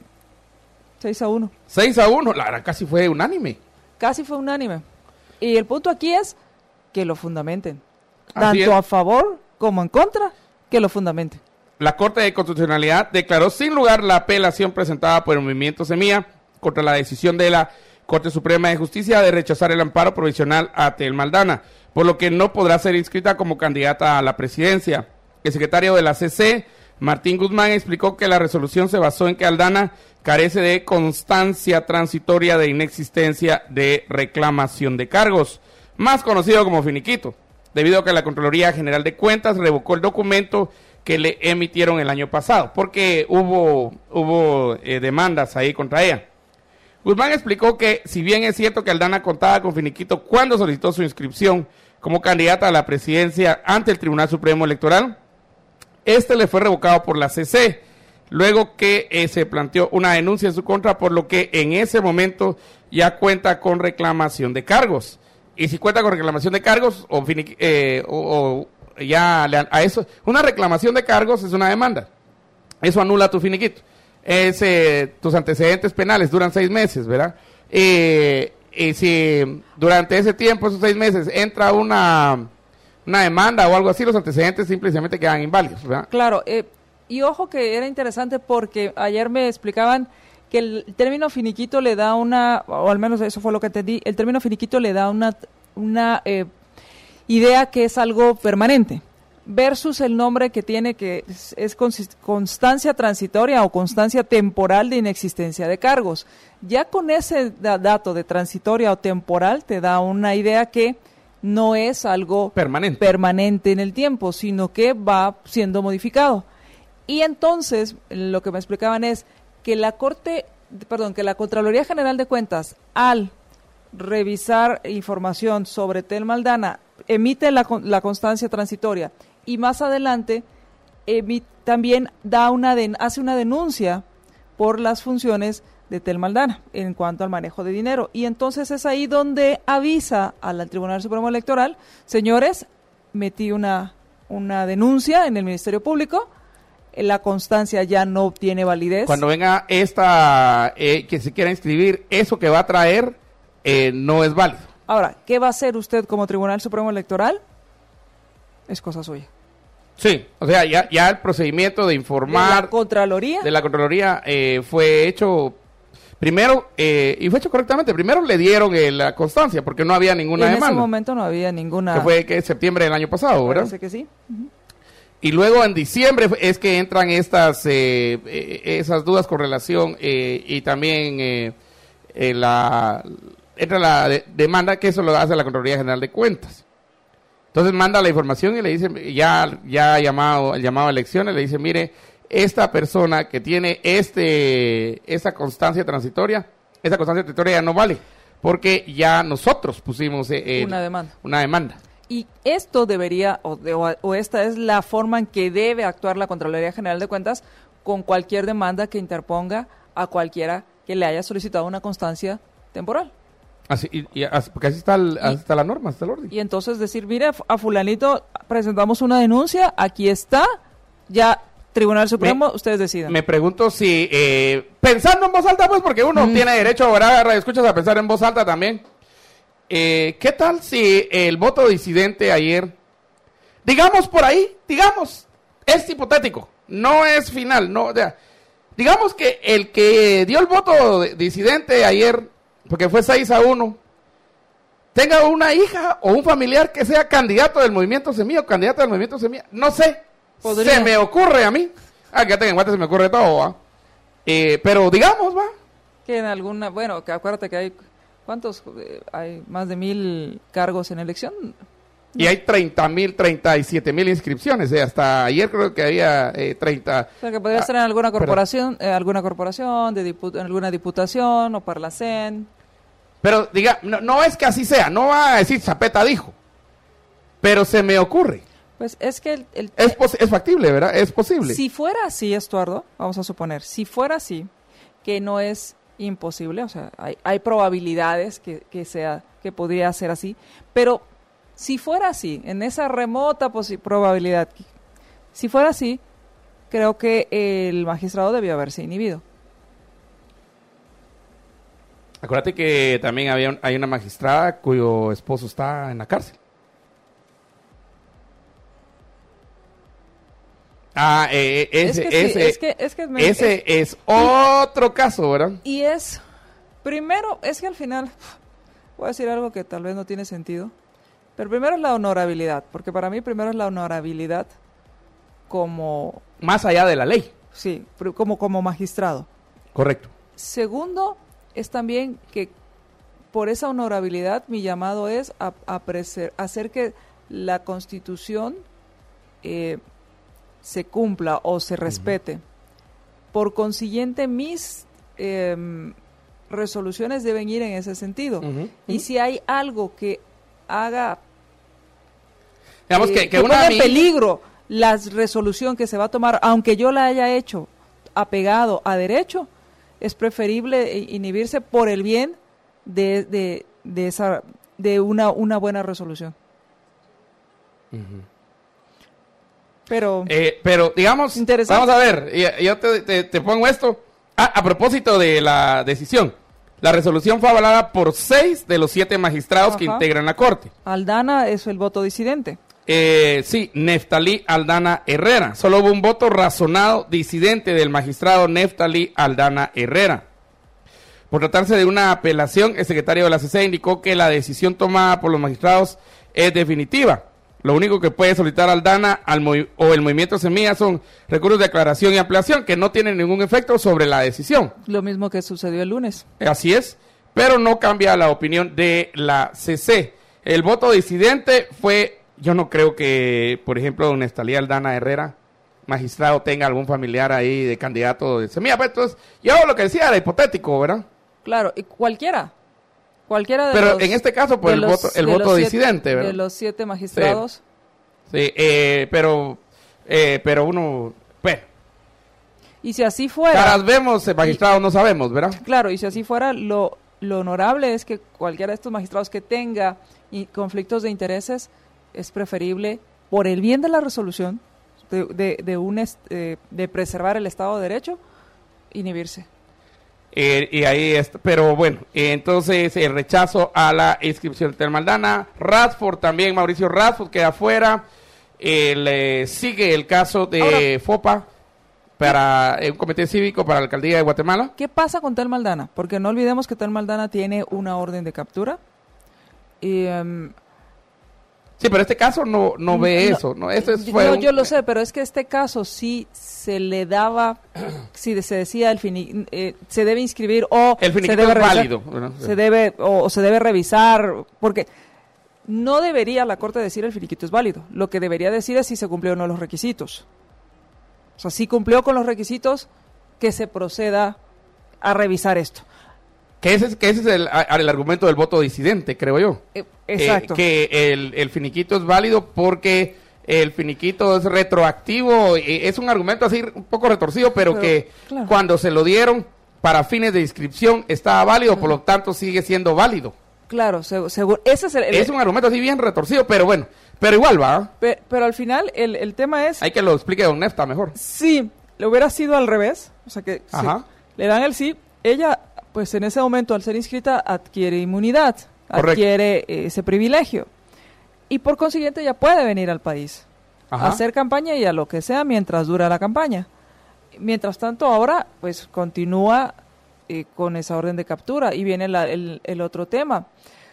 seis a uno. seis a uno, la verdad casi fue unánime. Casi fue unánime. Y el punto aquí es que lo fundamenten. Así Tanto es. a favor como en contra, que lo fundamenten. La Corte de Constitucionalidad declaró sin lugar la apelación presentada por el Movimiento Semilla contra la decisión de la Corte Suprema de Justicia de rechazar el amparo provisional a Tel Maldana, por lo que no podrá ser inscrita como candidata a la presidencia. El secretario de la C C, Martín Guzmán, explicó que la resolución se basó en que Aldana carece de constancia transitoria de inexistencia de reclamación de cargos, más conocido como finiquito, debido a que la Contraloría General de Cuentas revocó el documento que le emitieron el año pasado, porque hubo, hubo eh, demandas ahí contra ella. Guzmán explicó que, si bien es cierto que Aldana contaba con finiquito cuando solicitó su inscripción como candidata a la presidencia ante el Tribunal Supremo Electoral, este le fue revocado por la C C, luego que eh, se planteó una denuncia en su contra, por lo que en ese momento ya cuenta con reclamación de cargos. Y si cuenta con reclamación de cargos, o, finiqui- eh, o, o ya le han- a eso, una reclamación de cargos es una demanda. Eso anula tu finiquito. Es, eh, tus antecedentes penales duran seis meses, ¿verdad? Eh, y si durante ese tiempo, esos seis meses, entra una, una demanda o algo así, los antecedentes simplemente quedan inválidos, ¿verdad? Claro, eh, y ojo que era interesante porque ayer me explicaban que el término finiquito le da una, o al menos eso fue lo que entendí, el término finiquito le da una, una eh, idea que es algo permanente, versus el nombre que tiene que es, es consis- constancia transitoria o constancia temporal de inexistencia de cargos. Ya con ese da- dato de transitoria o temporal te da una idea que no es algo Permanente. permanente en el tiempo, sino que va siendo modificado. Y entonces, lo que me explicaban es que la Corte, perdón, que la Contraloría General de Cuentas, al revisar información sobre Tel Maldana, emite la, con- la constancia transitoria y más adelante emi- también da una den- hace una denuncia por las funciones de Tel Maldana en cuanto al manejo de dinero. Y entonces es ahí donde avisa al Tribunal Supremo Electoral, señores, metí una, una denuncia en el Ministerio Público, eh, la constancia ya no tiene validez. Cuando venga esta, eh, que se quiera inscribir, eso que va a traer eh, no es válido. Ahora, ¿qué va a hacer usted como Tribunal Supremo Electoral? Es cosa suya. Sí, o sea, ya, ya el procedimiento de De informar la Contraloría. de la Contraloría eh, fue hecho primero, eh, y fue hecho correctamente. Primero le dieron eh, la constancia, porque no había ninguna en demanda. ese momento no había ninguna. Que fue que septiembre del año pasado, ¿verdad? Parece que sí. Ujú. Y luego en diciembre es que entran estas eh, eh, esas dudas con relación eh, y también eh, eh, la entra la de, demanda, que eso lo hace la Contraloría General de Cuentas. Entonces manda la información y le dice, ya ya llamado llamado a elecciones, le dice, mire, esta persona que tiene este esta constancia transitoria, esa constancia transitoria ya no vale, porque ya nosotros pusimos eh, una demanda. Una demanda. Y esto debería, o, de, o, o esta es la forma en que debe actuar la Contraloría General de Cuentas con cualquier demanda que interponga a cualquiera que le haya solicitado una constancia temporal. Así, y, y, así, porque así está, el, así está la norma, está el orden. Y entonces decir, mire, a fulanito presentamos una denuncia, aquí está, ya Tribunal Supremo, me, ustedes decidan. Me pregunto si, eh, pensando en voz alta, pues, porque uno mm. tiene derecho, ¿verdad? Escuchas a pensar en voz alta también. Eh, ¿Qué tal si el voto disidente ayer, digamos por ahí, digamos, es hipotético, no es final, no, o sea, digamos que el que dio el voto disidente ayer, porque fue seis a uno, tenga una hija o un familiar que sea candidato del Movimiento Semilla o candidato del Movimiento Semilla, no sé, ¿podría? Se me ocurre a mí, ah, que en Guate se me ocurre todo, ¿va? Eh, pero digamos, va. Que en alguna, bueno, que acuérdate que hay... ¿Cuántos? Eh, hay más de mil cargos en elección. Y hay treinta mil, treinta y siete mil inscripciones. Eh, hasta ayer creo que había eh, treinta. O sea, que podría ah, ser en alguna corporación, eh, alguna corporación, de dipu- en alguna diputación o Parlacén. Pero diga, no, no es que así sea, no va a decir Zapeta dijo. Pero se me ocurre. Pues es que el, el es, pos- es factible, ¿verdad? Es posible. Si fuera así, Estuardo, vamos a suponer, si fuera así, que no es imposible, o sea, hay, hay probabilidades que, que sea, que podría ser así, pero si fuera así, en esa remota posi- probabilidad, si fuera así, creo que el magistrado debió haberse inhibido. Acuérdate que también había un, hay una magistrada cuyo esposo está en la cárcel. Ah, eh, ese, es que, ese, sí, es, que, es, que me, ese es, es otro y, caso, ¿verdad? Y es, primero, es que al final, voy a decir algo que tal vez no tiene sentido, pero primero es la honorabilidad, porque para mí primero es la honorabilidad como... Más allá de la ley. Sí, como, como magistrado. Correcto. Segundo, es también que por esa honorabilidad mi llamado es a, a preser, hacer que la Constitución... Eh, se cumpla o se respete. Uh-huh. Por consiguiente, mis eh, resoluciones deben ir en ese sentido. Uh-huh. Y si hay algo que haga digamos eh, que, que, que una ponga en mi... peligro la resolución que se va a tomar, aunque yo la haya hecho apegado a derecho, es preferible inhibirse por el bien de, de, de, esa, de una, una buena resolución. Uh-huh. Pero, eh, pero digamos, vamos a ver, yo te, te, te pongo esto. Ah, a propósito de la decisión, la resolución fue avalada por seis de los siete magistrados Ajá. que integran la Corte. Aldana es el voto disidente. Eh, sí, Neftalí Aldana Herrera. Solo hubo un voto razonado disidente del magistrado Neftalí Aldana Herrera. Por tratarse de una apelación, el secretario de la C C indicó que la decisión tomada por los magistrados es definitiva. Lo único que puede solicitar Aldana al movi- o el Movimiento Semilla son recursos de aclaración y ampliación que no tienen ningún efecto sobre la decisión. Lo mismo que sucedió el lunes. Así es, pero no cambia la opinión de la C C. El voto disidente fue, yo no creo que, por ejemplo, don Neftalí Aldana Herrera, magistrado, tenga algún familiar ahí de candidato de Semilla. Pues, entonces, yo lo que decía era hipotético, ¿verdad? Claro, y cualquiera. Cualquiera de Pero los, en este caso, pues el los, voto, el voto siete, disidente, ¿verdad? De los siete magistrados. Sí, sí eh, pero, eh, pero uno, pues. Y si así fuera. Caras vemos, eh, magistrados y, no sabemos, ¿verdad? Claro, y si así fuera, lo, lo honorable es que cualquiera de estos magistrados que tenga y conflictos de intereses, es preferible, por el bien de la resolución, de, de, de, un est, eh, de preservar el Estado de Derecho, inhibirse. Eh, y ahí está, pero bueno, eh, entonces el rechazo a la inscripción de Telma Aldana. Radford también, Mauricio Radford queda afuera. Eh, le sigue el caso de Ahora, FOPA para eh, un comité cívico para la alcaldía de Guatemala. ¿Qué pasa con Telma Aldana? Porque no olvidemos que Telma Aldana tiene una orden de captura. Y, um, Sí, pero este caso no, no ve No, eso, ¿no? Eso es, fue no, un- yo lo sé, pero es que este caso sí se le daba, sí se decía el fini, eh, se debe inscribir o El se finiquito debe es revisar, válido, ¿no? se debe o, o se debe revisar, porque no debería la Corte decir el finiquito es válido. Lo que debería decir es si se cumplió o no los requisitos. O sea, si cumplió con los requisitos, que se proceda a revisar esto. Que ese es, que ese es el, a- el argumento del voto disidente, creo yo. Eh, exacto. Eh, que el, el finiquito es válido porque el finiquito es retroactivo. eh, Es un argumento así un poco retorcido, pero, Pero, que claro. cuando se lo dieron para fines de inscripción estaba válido, por lo tanto sigue siendo válido. Claro, seg- seguro. Ese es el, el- Es un argumento así bien retorcido, pero bueno, pero igual va. pe- pero al final el, el tema es Hay que lo explique don Nefta mejor. si le hubiera sido al revés, o sea que sí, Ajá. le dan el sí, ella pues en ese momento al ser inscrita adquiere inmunidad, Correcto. adquiere eh, ese privilegio y por consiguiente ya puede venir al país Ajá. a hacer campaña y a lo que sea mientras dura la campaña. Mientras tanto ahora pues continúa eh, con esa orden de captura y viene la- el, el otro tema.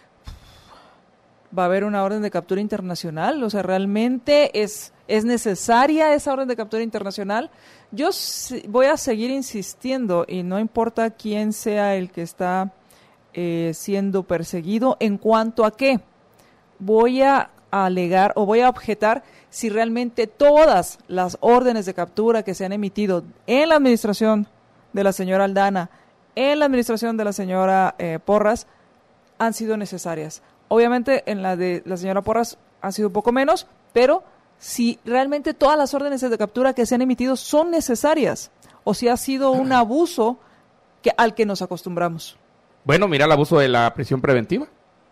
Va a haber una orden de captura internacional, o sea, realmente es, es necesaria esa orden de captura internacional. Yo sí voy a seguir insistiendo y no importa quién sea el que está eh, siendo perseguido, en cuanto a qué voy a alegar o voy a objetar si realmente todas las órdenes de captura que se han emitido en la administración de la señora Aldana, en la administración de la señora eh, Porras, han sido necesarias. Obviamente en la de la señora Porras ha sido un poco menos, pero si realmente todas las órdenes de captura que se han emitido son necesarias o si ha sido un abuso que, al que nos acostumbramos. Bueno, mira el abuso de la prisión preventiva.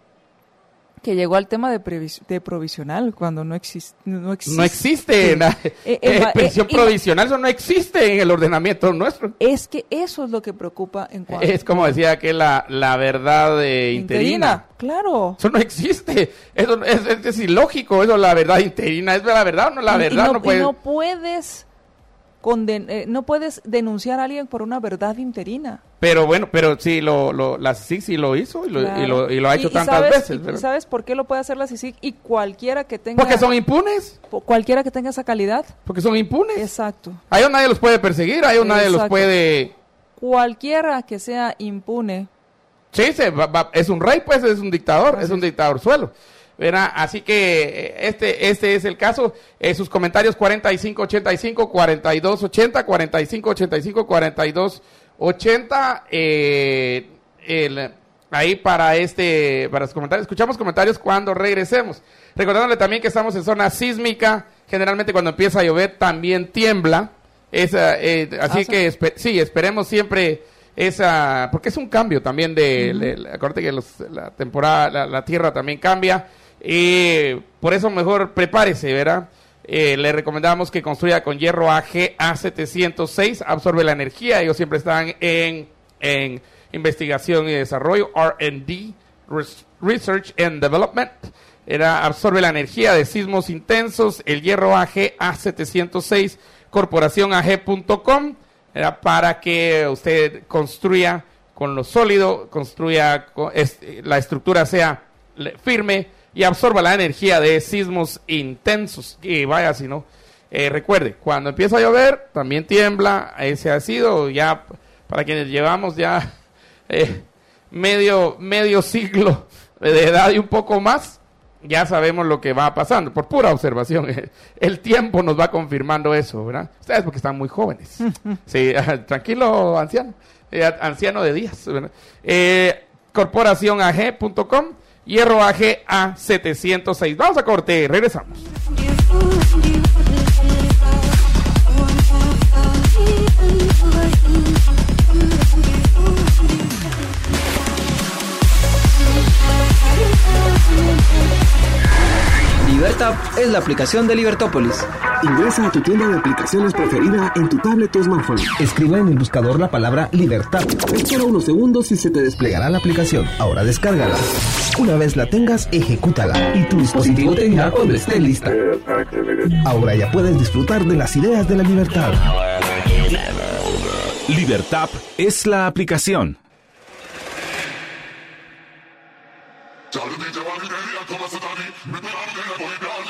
Que llegó al tema de, previs- de provisional cuando no, exis- no existe. No existe na- Eh, eh, eh, ma- prisión eh, y- provisional, eso no existe en el ordenamiento nuestro. Es que eso es lo que preocupa en cuanto Es como decía que la, la verdad eh, interina. Claro. Eso no existe. Eso es, es, es ilógico, eso la verdad interina. ¿Es la verdad o no la Y- y verdad? no, no y puede... no puedes conden- eh, no puedes denunciar a alguien por una verdad interina. Pero bueno, pero sí, lo, lo, la C I C sí lo hizo y lo, Claro. y lo, y lo ha hecho Y- y tantas sabes- veces. y- ¿verdad? y ¿Sabes por qué lo puede hacer la C I C I C? Y cualquiera que tenga Porque son impunes. po- cualquiera que tenga esa calidad. Porque son impunes. Exacto. A ellos nadie los puede perseguir, a ellos nadie los Exacto. puede... Cualquiera que sea impune. Sí, se va- va- es un rey, pues, es un dictador, es un dictador suelo. ¿Verdad? Así que eh, este este es el caso. Eh, sus comentarios cuarenta y cinco ochenta y cinco, cuarenta y dos ochenta, cuarenta y cinco ochenta y cinco, cuarenta y dos ochenta. Eh, el, ahí para este para los comentarios. Escuchamos comentarios cuando regresemos. Recordándole también que estamos en zona sísmica. Generalmente cuando empieza a llover también tiembla. Esa, eh, así Ah, sí. que espe- sí, esperemos siempre esa, porque es un cambio también de, de- de- acuérdate que los- la temporada, la, la tierra también cambia, y por eso mejor prepárese, ¿verdad? Eh, le recomendamos que construya con hierro A G A setecientos seis, absorbe la energía. Ellos siempre están en, en investigación y desarrollo, R and D, Res- Research and Development. Era, absorbe la energía de sismos intensos. El hierro A G A setecientos seis, corporación A G punto com, era para que usted construya con lo sólido, construya, con, es, la estructura sea le- firme y absorba la energía de sismos intensos. Y vaya, si no, eh, recuerde, cuando empieza a llover, también tiembla. Ese ha sido ya, para quienes llevamos ya eh, medio, medio siglo de edad y un poco más, ya sabemos lo que va pasando, por pura observación. El tiempo nos va confirmando eso, ¿verdad? Ustedes porque están muy jóvenes. Sí, tranquilo, anciano. Eh, anciano de días, ¿verdad? Eh, corporación A G punto com, hierro A G A setecientos seis. Vamos a corte, regresamos. Libertap es la aplicación de Libertópolis. Ingresa a tu tienda de aplicaciones preferida en tu tablet o smartphone. Escribe en el buscador la palabra Libertad. Espera unos segundos y se te desplegará Llegará la aplicación. Ahora descárgala. Una vez la tengas, ejecútala. Y tu dispositivo te dirá cuando esté lista. Ahora ya puedes disfrutar de las ideas de la libertad. Libertap es la aplicación.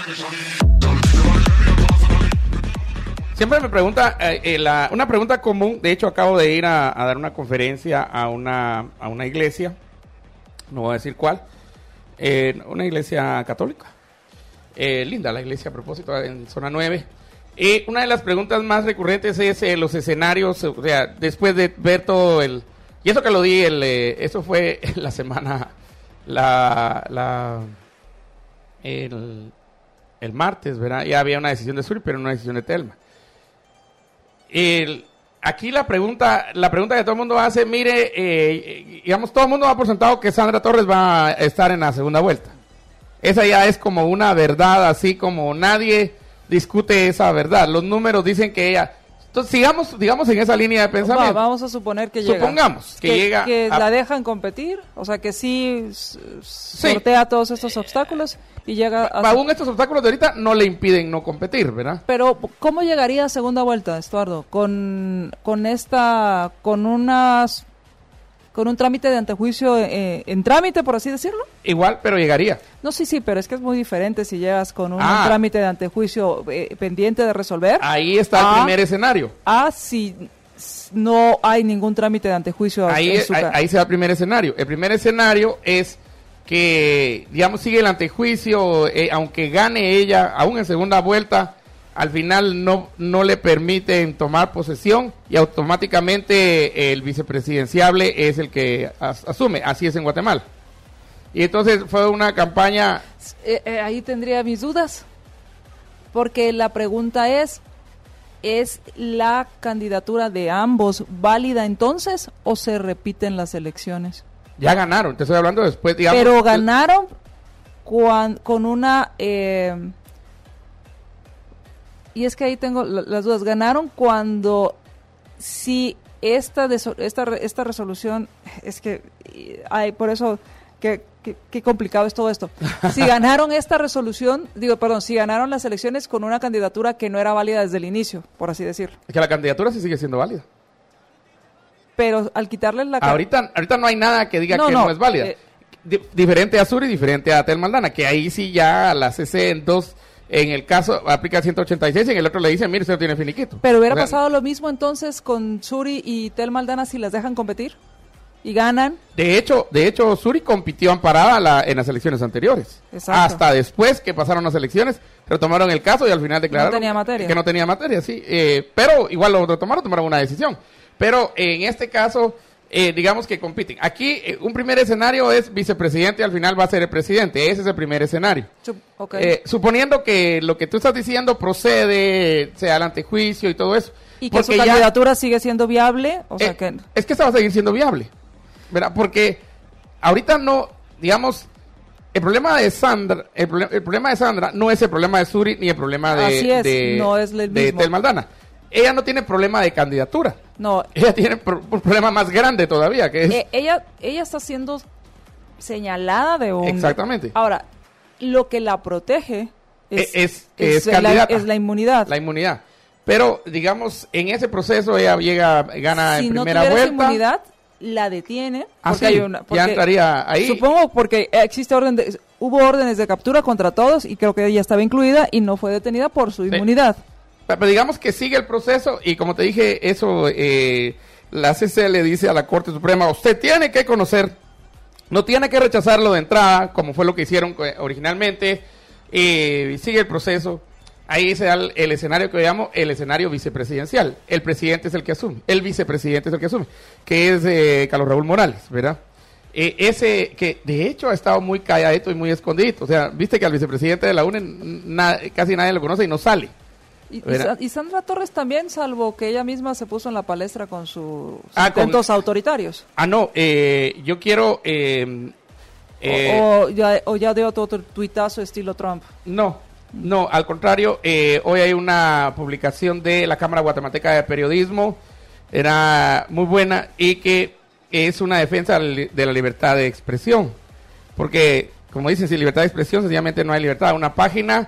Siempre me pregunta, eh, eh, la, una pregunta común, de hecho acabo de ir a, a dar una conferencia a una, a una iglesia, no voy a decir cuál, eh, una iglesia católica, eh, linda la iglesia a propósito, en zona nueve, y una de las preguntas más recurrentes es eh, los escenarios, o sea, después de ver todo el, y eso que lo di, el, eh, eso fue la semana, la, la, el, el martes, ¿verdad? Ya había una decisión de Suri, pero no una decisión de Telma. El, aquí la pregunta, la pregunta que todo el mundo hace, mire, eh, digamos, todo el mundo ha por sentado que Sandra Torres va a estar en la segunda vuelta. Esa ya es como una verdad, así como nadie discute esa verdad. Los números dicen que ella... Entonces, sigamos, digamos, en esa línea de pensamiento. Va, vamos a suponer que llega. Supongamos que, que llega... Que a, la dejan competir, o sea, que sí, sí. sortea todos estos obstáculos y llega... A... Aún estos obstáculos de ahorita no le impiden no competir, ¿verdad? Pero, ¿cómo llegaría a segunda vuelta, Estuardo? Con, con esta... con unas... con un trámite de antejuicio eh, en trámite, por así decirlo. Igual, pero llegaría. No, sí, sí, pero es que es muy diferente si llegas con un ah, trámite de antejuicio eh, pendiente de resolver. Ahí está a, el primer escenario. Ah, si no hay ningún trámite de antejuicio. Ahí, en su ahí, ahí se va el primer escenario. El primer escenario es que, digamos, sigue el antejuicio, eh, aunque gane ella, aún en segunda vuelta, al final no, no le permiten tomar posesión y automáticamente el vicepresidenciable es el que as, asume. Así es en Guatemala. Y entonces fue una campaña... Eh, eh, ahí tendría mis dudas, porque la pregunta es, ¿es la candidatura de ambos válida entonces o se repiten las elecciones? Ya ganaron, te estoy hablando después, digamos... Pero ganaron cuan, con una... Eh, y es que ahí tengo las dudas. Ganaron cuando si esta deso- esta esta resolución es que hay por eso que qué complicado es todo esto. Si ganaron esta resolución, digo, perdón, si ganaron las elecciones con una candidatura que no era válida desde el inicio, por así decirlo. Es que la candidatura sí sigue siendo válida. Pero al quitarles la ahorita ahorita no hay nada que diga no, que no, no es válida. Eh, D- diferente a Suri, diferente a Telma Aldana, que ahí sí ya la C C en dos. En el caso, aplica ciento ochenta y seis y en el otro le dicen, mire, usted no tiene finiquito. Pero hubiera o sea, pasado lo mismo entonces con Suri y Telma Aldana si las dejan competir y ganan. De hecho, de hecho Suri compitió amparada la, en las elecciones anteriores. Exacto. Hasta después que pasaron las elecciones, retomaron el caso y al final declararon no tenía materia. que no tenía materia, sí. Eh, pero igual lo retomaron, tomaron una decisión. Pero en este caso... Eh, digamos que compiten. Aquí eh, un primer escenario es vicepresidente y al final va a ser el presidente. Ese es el primer escenario. Sup- okay. eh, suponiendo que lo que tú estás diciendo procede, sea el antejuicio y todo eso. Y que su candidatura ya, sigue siendo viable. O sea eh, que... Es que esta va a seguir siendo viable, ¿verdad? Porque ahorita no, digamos, el problema de Sandra, el, proble- el problema de Sandra no es el problema de Suri ni el problema de, Así es, de, no es el de mismo. Telma Aldana. Ella no tiene problema de candidatura. No. Ella tiene pro- un problema más grande todavía, que es... Eh, ella, ella está siendo señalada de un... Exactamente. Ahora, lo que la protege es, es, es, es, la, candidata. es la inmunidad. La inmunidad. Pero, digamos, en ese proceso ella llega, gana si en no primera vuelta. Si vuelta. no inmunidad, la detiene. Ah, porque sí, hay una, porque ya entraría ahí. Supongo porque existe orden de, hubo órdenes de captura contra todos y creo que ella estaba incluida y no fue detenida por su sí. inmunidad. Pero digamos que sigue el proceso y como te dije, eso eh, la C C le dice a la Corte Suprema, usted tiene que conocer, no tiene que rechazarlo de entrada, como fue lo que hicieron originalmente, y sigue el proceso. Ahí se da el, el escenario que yo llamo el escenario vicepresidencial. El presidente es el que asume, el vicepresidente es el que asume, que es eh, Carlos Raúl Morales, ¿verdad? Eh, ese que de hecho ha estado muy calladito y muy escondido. O sea, viste que al vicepresidente de la U N E na, casi nadie lo conoce y no sale. Y, y, y Sandra Torres también, salvo que ella misma se puso en la palestra con sus ah, intentos con, autoritarios. Ah, no, eh, yo quiero... Eh, eh, o, o, ya, o ya dio otro, otro tuitazo estilo Trump. No, no, al contrario, eh, hoy hay una publicación de la Cámara Guatemalteca de Periodismo, era muy buena y que es una defensa de la libertad de expresión. Porque, como dicen, sin libertad de expresión sencillamente no hay libertad. Una página...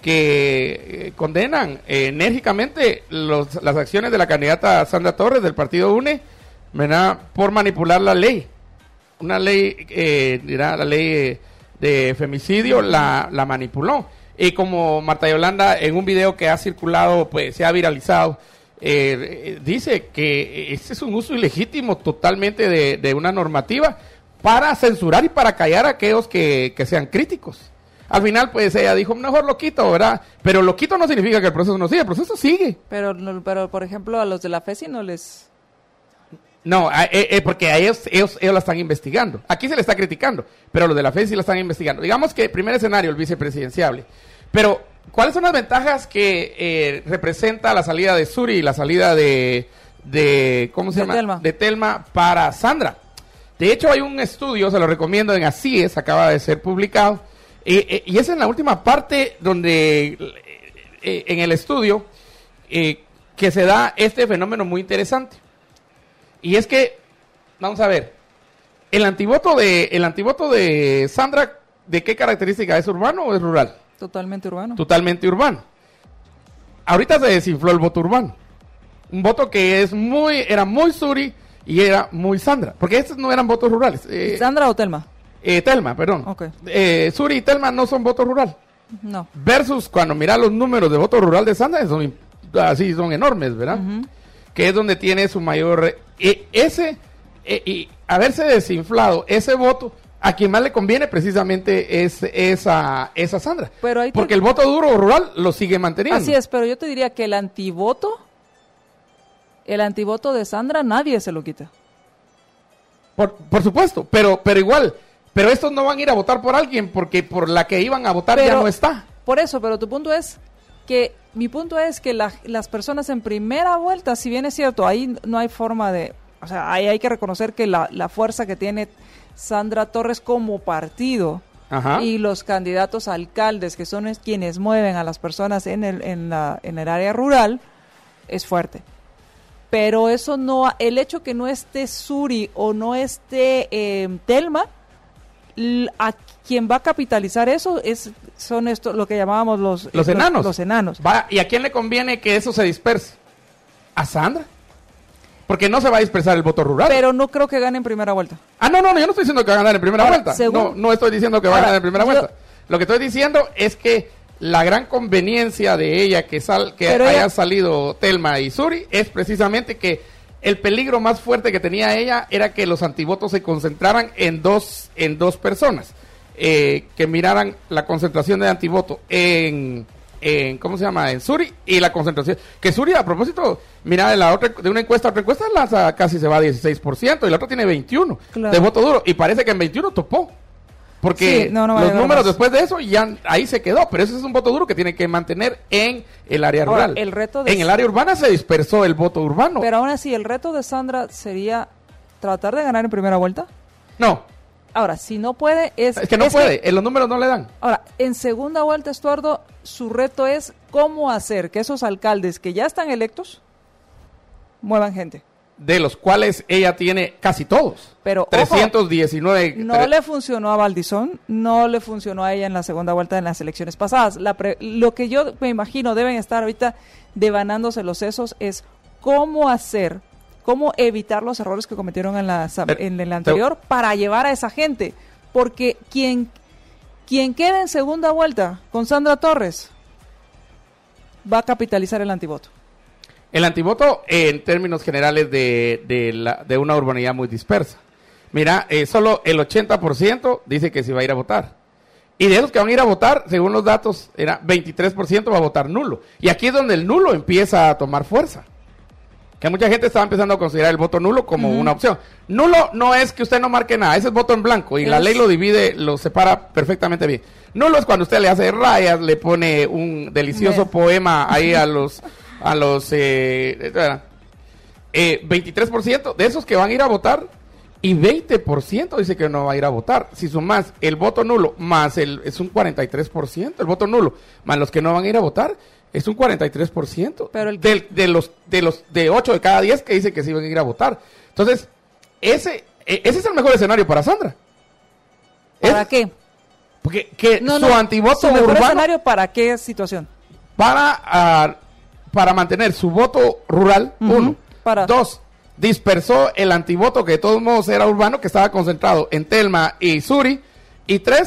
que eh, condenan eh, enérgicamente los, las acciones de la candidata Sandra Torres del partido U N E, ¿verdad? Por manipular la ley. Una ley, eh, dirá, la ley de femicidio la, la manipuló. Y como Marta Yolanda en un video que ha circulado, pues se ha viralizado, eh, dice que este es un uso ilegítimo totalmente de, de una normativa para censurar y para callar a aquellos que, que sean críticos. Al final, pues ella dijo, mejor lo quito, ¿verdad? Pero lo quito no significa que el proceso no siga, el proceso sigue. Pero, no, pero por ejemplo, a los de la FESI no les... No, a, eh, eh, porque a ellos, ellos, ellos la están investigando. Aquí se le está criticando, pero a los de la FESI sí la están investigando. Digamos que primer escenario, el vicepresidenciable. Pero, ¿cuáles son las ventajas que eh, representa la salida de Suri y la salida de, de ¿cómo se De llama? Telma. De Telma para Sandra. De hecho, hay un estudio, se lo recomiendo, en ACIES, acaba de ser publicado, eh, eh, y es en la última parte donde, eh, en el estudio, eh, que se da este fenómeno muy interesante. Y es que, vamos a ver, el antivoto de, el antivoto de Sandra, ¿de qué característica? ¿Es urbano o es rural? Totalmente urbano. Totalmente urbano. Ahorita se desinfló el voto urbano. Un voto que es muy, era muy Suri y era muy Sandra. Porque estos no eran votos rurales. Eh, ¿Sandra o Telma? eh, Telma, perdón. Ok. Eh, Suri y Telma no son voto rural. No. Versus cuando mira los números de voto rural de Sandra, son así, son enormes, ¿verdad? Uh-huh. Que es donde tiene su mayor... Eh, ese, eh, y haberse desinflado ese voto, a quien más le conviene precisamente es esa, esa Sandra. Pero ahí te- Porque el voto duro rural lo sigue manteniendo. Así es, pero yo te diría que el antivoto, el antivoto de Sandra, nadie se lo quita. Por, por supuesto, pero, pero igual, pero estos no van a ir a votar por alguien porque por la que iban a votar ya Pero- no está. Por eso, pero tu punto es que, mi punto es que la- las personas en primera vuelta, si bien es cierto, ahí no hay forma de, o sea, ahí hay que reconocer que la, la fuerza que tiene Sandra Torres como partido Ajá. y los candidatos a alcaldes, que son es- quienes mueven a las personas en el, en la, en el área rural, es fuerte. Pero eso no, el hecho que no esté Suri o no esté eh, Telma, l- a quien va a capitalizar eso es son esto lo que llamábamos los Los enanos. Los, enanos. Va, ¿y a quién le conviene que eso se disperse? ¿A Sandra? Porque no se va a dispersar el voto rural. Pero no creo que gane en primera vuelta. Ah, no, no, no, yo no estoy diciendo que va a ganar en primera Ahora, vuelta. según- No, no estoy diciendo que va a Ahora, ganar en primera yo- vuelta. Lo que estoy diciendo es que la gran conveniencia de ella que sal, que Pero haya ella- salido Telma y Suri es precisamente que el peligro más fuerte que tenía ella era que los antivotos se concentraran en dos, en dos personas. Eh, que miraran la concentración de antivoto en, en, ¿cómo se llama? En Suri y la concentración. Que Suri, a propósito, mira, de, la otra, de una encuesta a otra encuesta, lanza casi se va a dieciséis por ciento y la otra tiene veintiuno por ciento Claro. de voto duro. Y parece que en veintiuno topó. Porque Sí, no, no va a los llegar números más. después de eso ya ahí se quedó. Pero ese es un voto duro que tiene que mantener en el área Ahora, rural. el reto de- En el área urbana se dispersó el voto urbano. Pero aún así, el reto de Sandra sería tratar de ganar en primera vuelta. no, Ahora, si no puede, es... es que no puede. En los números no le dan. Ahora, en segunda vuelta, Estuardo, su reto es cómo hacer que esos alcaldes que ya están electos muevan gente. De los cuales ella tiene casi todos. Pero, ojo, trescientos diecinueve. No tre- le funcionó a Valdizón, no le funcionó a ella en la segunda vuelta en las elecciones pasadas. La pre- lo que yo me imagino deben estar ahorita devanándose los sesos es cómo hacer, cómo evitar los errores que cometieron en la, sa- Pero- en el anterior para llevar a esa gente. Porque quien, quien quede en segunda vuelta con Sandra Torres va a capitalizar el antivoto. El antivoto, eh, en términos generales, de, de, la, de una urbanidad muy dispersa. Mira, eh, solo el ochenta por ciento dice que sí va a ir a votar. Y de esos que van a ir a votar, según los datos, era veintitrés por ciento va a votar nulo. Y aquí es donde el nulo empieza a tomar fuerza. Que mucha gente estaba empezando a considerar el voto nulo como una opción. Nulo no es que usted no marque nada, ese es voto en blanco. Y la Es- ley lo divide, lo separa perfectamente bien. Nulo es cuando usted le hace rayas, le pone un delicioso Me- poema ahí a los... a los... Eh, espera. eh, veintitrés por ciento de esos que van a ir a votar y veinte por ciento dice que no va a ir a votar. Si sumas el voto nulo más el... es un cuarenta y tres por ciento el voto nulo, más los que no van a ir a votar, es un cuarenta y tres por ciento Pero el- del- de los de los de ocho de cada diez que dice que sí van a ir a votar. Entonces, ese e- ese es el mejor escenario para Sandra. ¿Para Es- qué? Porque que No, su no, antivoto su mejor urbano escenario para qué situación. para ah, para mantener su voto rural, Ujú, uno. para- Dos, dispersó el antivoto que de todos modos era urbano, que estaba concentrado en Telma y Suri. Y tres,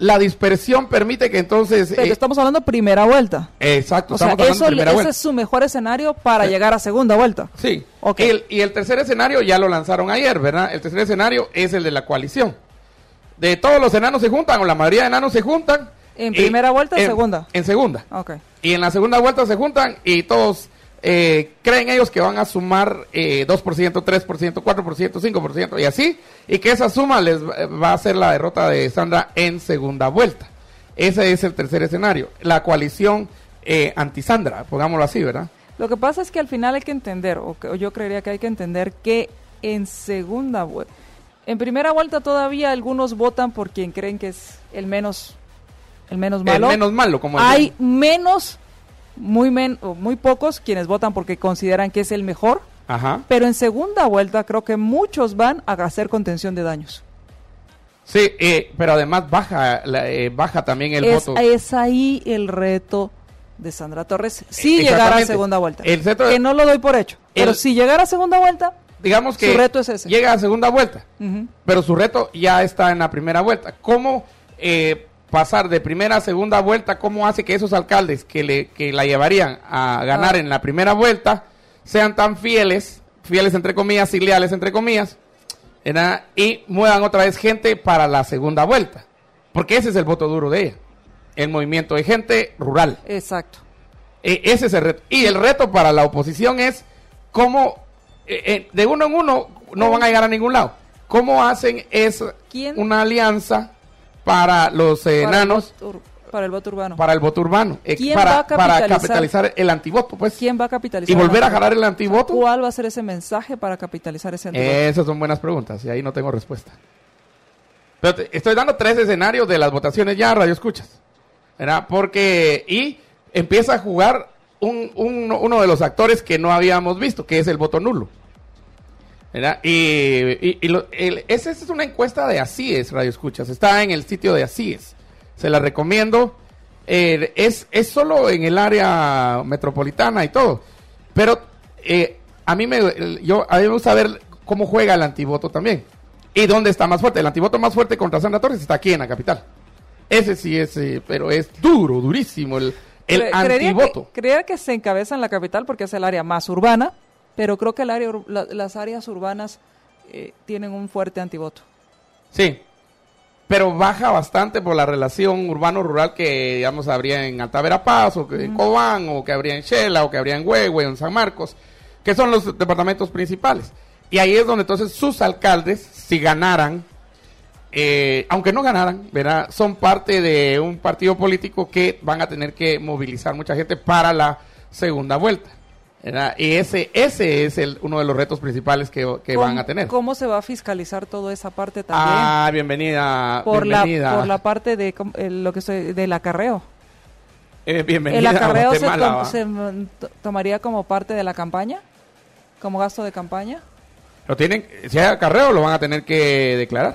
la dispersión permite que entonces... Pero eh, estamos hablando primera vuelta. Exacto, O sea, estamos hablando eso, de primera ese vuelta. es su mejor escenario para llegar a segunda vuelta. Sí. Ok. El- y el tercer escenario ya lo lanzaron ayer, ¿verdad? El tercer escenario es el de la coalición. De todos los enanos se juntan, o la mayoría de enanos se juntan. ¿En y- primera vuelta o en- segunda? En segunda. Ok. Y en la segunda vuelta se juntan y todos eh, creen ellos que van a sumar eh, dos por ciento, tres por ciento, cuatro por ciento, cinco por ciento y así. Y que esa suma les va va a hacer la derrota de Sandra en segunda vuelta. Ese es el tercer escenario. La coalición eh, anti-Sandra, pongámoslo así, ¿verdad? Lo que pasa es que al final hay que entender, o, que, o yo creería que hay que entender que en segunda vuelta, en primera vuelta todavía algunos votan por quien creen que es el menos, el menos malo. El menos malo, como el Hay menos, muy men, o muy pocos quienes votan porque consideran que es el mejor, Ajá. pero en segunda vuelta creo que muchos van a hacer contención de daños. Sí, eh, pero además baja la, eh, baja también el es, voto. es ahí el reto de Sandra Torres si Eh, llegara a exactamente. segunda vuelta. El centro- que no lo doy por hecho, pero el- si llegara a segunda vuelta, Digamos que su reto es ese. llega a segunda vuelta, ujú. pero su reto ya está en la primera vuelta. ¿Cómo eh, pasar de primera a segunda vuelta? ¿Cómo hace que esos alcaldes que, le, que la llevarían a ganar Ah. en la primera vuelta sean tan fieles, fieles entre comillas y leales entre comillas, ¿verdad? Y muevan otra vez gente para la segunda vuelta? Porque ese es el voto duro de ella, el movimiento de gente rural. Exacto. Eh, ese es el reto. Y el reto para la oposición es cómo, eh, eh, de uno en uno, no van a llegar a ningún lado. ¿Cómo hacen es ¿Quién? una alianza para los eh, Para el enanos, voto ur- para el voto urbano. para el voto urbano? Eh, ¿Quién para, va a para capitalizar? capitalizar el antivoto, pues. ¿Quién va a capitalizar? Y volver el a antivoto? jalar el antivoto. ¿Cuál va a ser ese mensaje para capitalizar ese antivoto? Esas son buenas preguntas y ahí no tengo respuesta. Pero te- estoy dando tres escenarios de las votaciones ya, radio escuchas. ¿Verdad? Porque, y empieza a jugar un, un- uno de los actores que no habíamos visto, que es el voto nulo. ¿Verdad? Y, y, y lo- el- esa es una encuesta de Asíes, radio escuchas. Está en el sitio de Asíes. Se la recomiendo. Eh, es, es solo en el área metropolitana y todo. Pero eh, a mí me el- yo a mí me gusta ver cómo juega el antivoto también. Y dónde está más fuerte. El antivoto más fuerte contra Sandra Torres está aquí en la capital. Ese sí es, eh, pero es duro, durísimo el, el Cre- creería antivoto. que, creería que se encabeza en la capital porque es el área más urbana, pero creo que el área, ur- la- las áreas urbanas eh, tienen un fuerte antivoto. Sí, pero baja bastante por la relación urbano-rural que, digamos, habría en Alta Verapaz, o que en Cobán, o que habría en Xela, o que habría en Huehue, o en San Marcos, que son los departamentos principales. Y ahí es donde entonces sus alcaldes, si ganaran, eh, aunque no ganaran, ¿verdad? Son parte de un partido político que van a tener que movilizar mucha gente para la segunda vuelta, ¿verdad? Y ese ese es el, uno de los retos principales que, que ¿Cómo- van a tener. ¿Cómo se va a fiscalizar toda esa parte también? Ah, bienvenida. por, la, bienvenida. por la parte de com- eh, lo que estoy, del acarreo. Eh, bienvenida ¿El a acarreo se, Guatemala, tom- va. se, mm, to- tomaría como parte de la campaña? ¿Como gasto de campaña? Lo tienen, si hay acarreo, lo van a tener que declarar.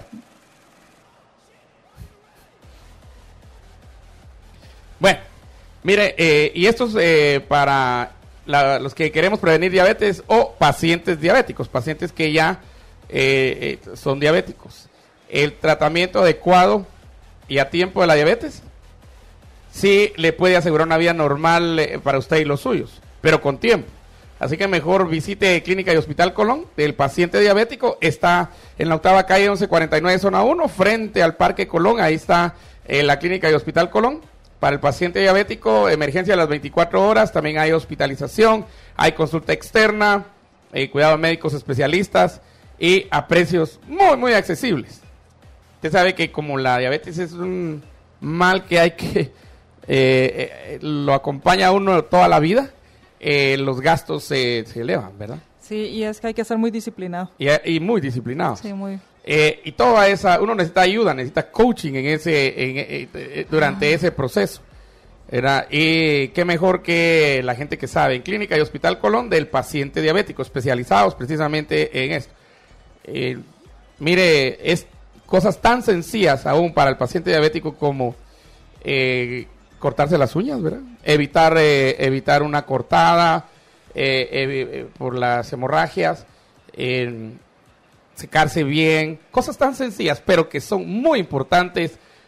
Bueno, mire, eh, y esto es eh, para la- los que queremos prevenir diabetes o pacientes diabéticos, pacientes que ya eh, eh, son diabéticos. El tratamiento adecuado y a tiempo de la diabetes sí le puede asegurar una vida normal eh, para usted y los suyos, pero con tiempo. Así que mejor visite Clínica y Hospital Colón del paciente diabético. Está en la octava calle once cuarenta y nueve, zona uno, frente al Parque Colón. Ahí está eh, la Clínica y Hospital Colón. Para el paciente diabético, emergencia a las veinticuatro horas. También hay hospitalización, hay consulta externa, eh, cuidado de médicos especialistas y a precios muy, muy accesibles. Usted sabe que como la diabetes es un mal que hay que, eh, eh, lo acompaña a uno toda la vida, eh, los gastos se, se elevan, ¿verdad? Sí, y es que hay que ser muy disciplinado. Y, y muy disciplinados. Sí, muy. Eh, y toda esa, uno necesita ayuda, necesita coaching en ese, en, eh, eh, durante ese proceso, ¿verdad? Y qué mejor que la gente que sabe en Clínica y Hospital Colón del paciente diabético, especializados precisamente en esto. Eh, mire, es cosas tan sencillas aún para el paciente diabético como eh, cortarse las uñas, ¿verdad? Evitar, eh, evitar una cortada eh, eh, por las hemorragias, eh, secarse bien, cosas tan sencillas, pero que son muy importantes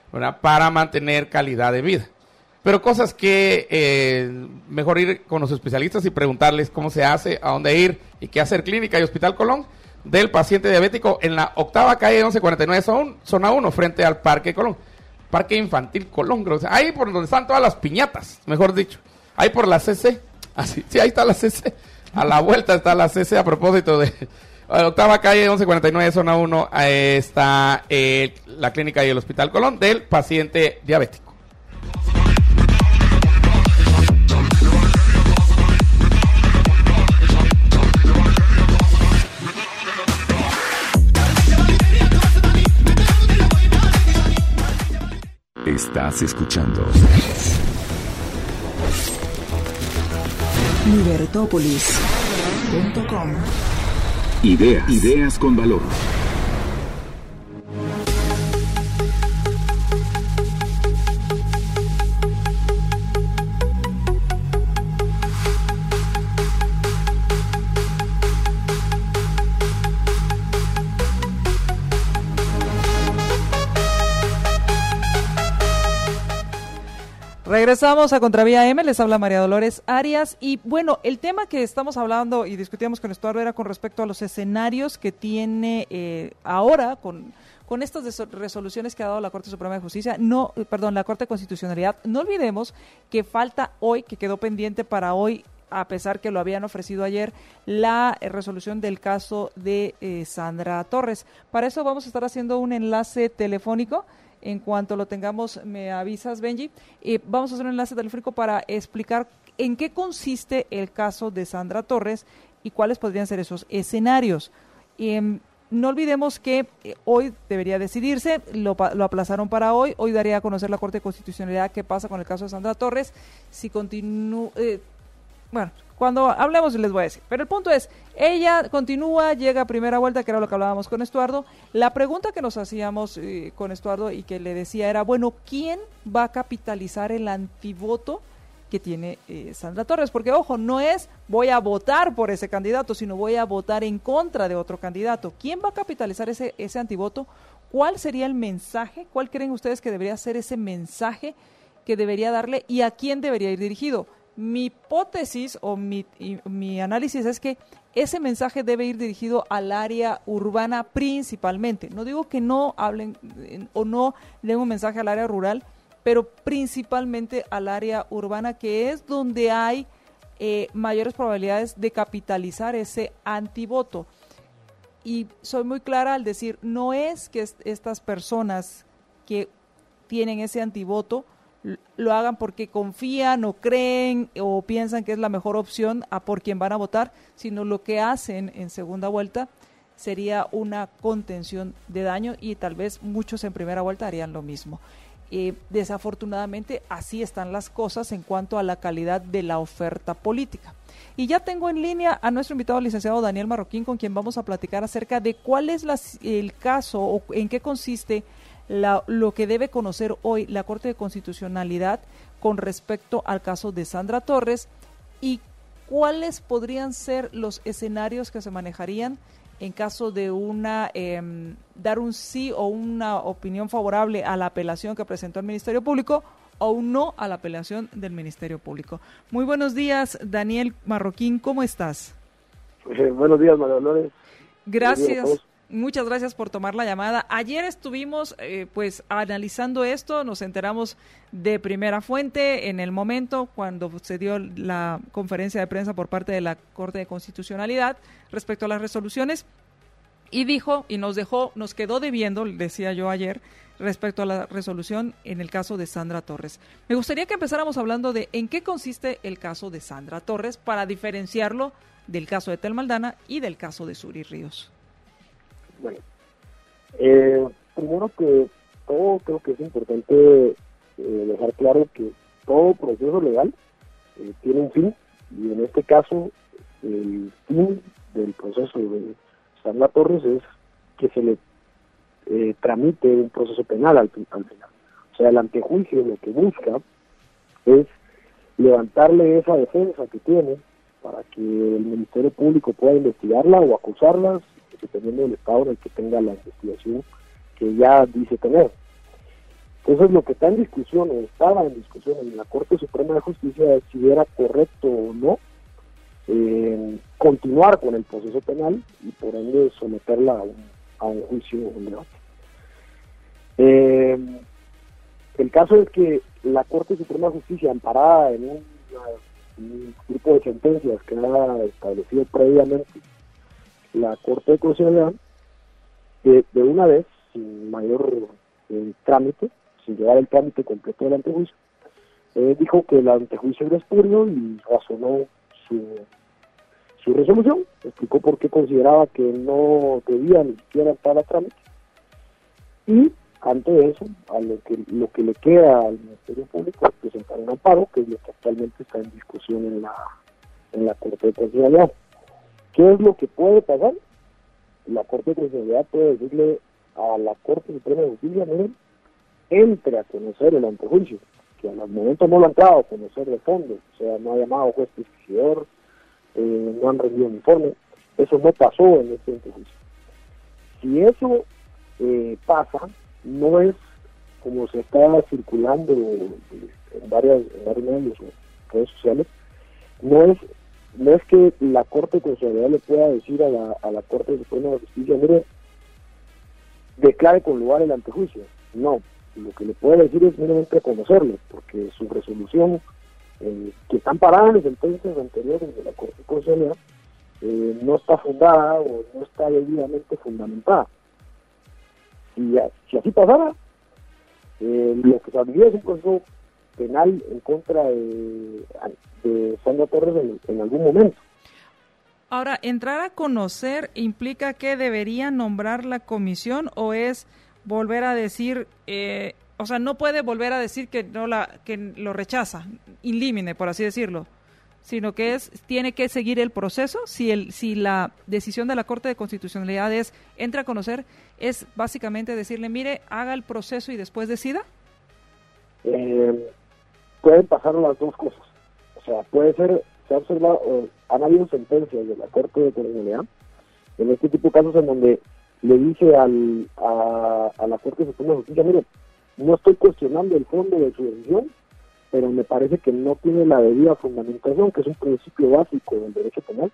¿verdad? Para mantener calidad de vida. Pero cosas que eh, mejor ir con los especialistas y preguntarles cómo se hace, a dónde ir y qué hacer. Clínica y Hospital Colón del paciente diabético en la octava calle once cuarenta y nueve, zona uno, frente al Parque Colón. Parque Infantil Colón, creo. Ahí por donde están todas las piñatas, mejor dicho. Ahí por la C C. Así, sí, ahí está la C C. A la vuelta está la C C a propósito de... A la octava calle once cuarenta y nueve, zona uno, está eh, la clínica y el Hospital Colón del paciente diabético. Estás escuchando Libertópolis punto com. Ideas, ideas con valor. Regresamos a Contravía M, les habla María Dolores Arias y bueno, el tema que estamos hablando y discutíamos con Estuardo era con respecto a los escenarios que tiene eh, ahora con, con estas resoluciones que ha dado la Corte Suprema de Justicia, no, perdón, la Corte de Constitucionalidad. No olvidemos que falta hoy, que quedó pendiente para hoy, a pesar que lo habían ofrecido ayer, la eh, resolución del caso de eh, Sandra Torres. Para eso vamos a estar haciendo un enlace telefónico. En cuanto lo tengamos, me avisas, Benji. Eh, vamos a hacer un enlace telefónico para explicar en qué consiste el caso de Sandra Torres y cuáles podrían ser esos escenarios. Eh, no olvidemos que eh, hoy debería decidirse, lo, lo aplazaron para hoy. Hoy daría a conocer la Corte de Constitucionalidad qué pasa con el caso de Sandra Torres. Si continúa... Eh, bueno, cuando hablemos les voy a decir. Pero el punto es, ella continúa, llega a primera vuelta, que era lo que hablábamos con Estuardo. La pregunta que nos hacíamos eh, con Estuardo y que le decía era, bueno, ¿quién va a capitalizar el antivoto que tiene eh, Sandra Torres? Porque, ojo, no es voy a votar por ese candidato, sino voy a votar en contra de otro candidato. ¿Quién va a capitalizar ese, ese antivoto? ¿Cuál sería el mensaje? ¿Cuál creen ustedes que debería ser ese mensaje que debería darle y a quién debería ir dirigido? Mi hipótesis o mi, mi análisis es que ese mensaje debe ir dirigido al área urbana principalmente. No digo que no hablen o no den un mensaje al área rural, pero principalmente al área urbana, que es donde hay eh, mayores probabilidades de capitalizar ese antivoto. Y soy muy clara al decir, no es que est- estas personas que tienen ese antivoto lo hagan porque confían o creen o piensan que es la mejor opción a por quien van a votar, sino lo que hacen en segunda vuelta sería una contención de daño y tal vez muchos en primera vuelta harían lo mismo. Eh, desafortunadamente así están las cosas en cuanto a la calidad de la oferta política. Y ya tengo en línea a nuestro invitado, el licenciado Daniel Marroquín, con quien vamos a platicar acerca de cuál es la, el caso o en qué consiste La, lo que debe conocer hoy la Corte de Constitucionalidad con respecto al caso de Sandra Torres y cuáles podrían ser los escenarios que se manejarían en caso de una eh, dar un sí o una opinión favorable a la apelación que presentó el Ministerio Público o un no a la apelación del Ministerio Público. Muy buenos días, Daniel Marroquín, ¿cómo estás? Eh, buenos días, María Dolores. Gracias. Muchas gracias por tomar la llamada. Ayer estuvimos eh, pues analizando esto, nos enteramos de primera fuente en el momento cuando se dio la conferencia de prensa por parte de la Corte de Constitucionalidad respecto a las resoluciones y dijo y nos dejó, nos quedó debiendo, decía yo ayer, respecto a la resolución en el caso de Sandra Torres. Me gustaría que empezáramos hablando de en qué consiste el caso de Sandra Torres para diferenciarlo del caso de Tel Maldana y del caso de Suri Ríos. Bueno, eh, primero que todo creo que es importante eh, dejar claro que todo proceso legal eh, tiene un fin y en este caso el fin del proceso de Sandra Torres es que se le eh, tramite un proceso penal al, al final. O sea, el antejuicio lo que busca es levantarle esa defensa que tiene para que el Ministerio Público pueda investigarla o acusarlas dependiendo del estado en el que tenga la investigación que ya dice tener. Entonces lo que está en discusión, o estaba en discusión en la Corte Suprema de Justicia, es si era correcto o no eh, continuar con el proceso penal y por ende someterla a un, a un juicio o un debate. Eh, el caso es que la Corte Suprema de Justicia, amparada en un, un grupo de sentencias que ha establecido previamente la Corte de Constitucionalidad, de, de una vez, sin mayor eh, trámite, sin llevar el trámite completo del antejuicio, eh, dijo que el antejuicio era espurio y razonó su, su resolución, explicó por qué consideraba que no debía ni siquiera estar a trámite, y ante eso, a lo que lo que le queda al Ministerio Público es presentar un amparo, que es lo que actualmente está en discusión en la en la Corte de Constitucionalidad. ¿Qué es lo que puede pasar? La Corte de Constitucionalidad puede decirle a la Corte Suprema de Justicia, miren, entre a conocer el antejuicio, que al momento no lo han entrado a conocer de fondo, o sea, no ha llamado juez pesquisidor, eh, no han rendido un informe, eso no pasó en este antejuicio. Si eso eh, pasa, no es como se está circulando en, varias, en varios medios o redes sociales, no es no es que la Corte de Constitucionalidad le pueda decir a la, a la Corte Suprema de Justicia, mire, declare con lugar el antejuicio. No, lo que le puede decir es meramente conocerlo, porque su resolución, eh, que están paradas en sentencias anteriores de la Corte de Constitucionalidad, eh, no está fundada o no está debidamente fundamentada. Si, si así pasara, eh, lo que se abriría es un proceso penal en contra de, de Sandra Torres en, en algún momento. Ahora, ¿entrar a conocer implica que debería nombrar la comisión o es volver a decir, eh, o sea, no puede volver a decir que no la que lo rechaza, in limine, por así decirlo, sino que es tiene que seguir el proceso? Si el si la decisión de la Corte de Constitucionalidad es entra a conocer, es básicamente decirle, mire, haga el proceso y después decida. Eh, pueden pasar las dos cosas. O sea, puede ser, se ha observado, eh, han habido sentencias de la Corte de Constitucionalidad en este tipo de casos en donde le dice al, a, a la Corte Suprema de Justicia, mire, no estoy cuestionando el fondo de su decisión, pero me parece que no tiene la debida fundamentación, que es un principio básico del derecho penal,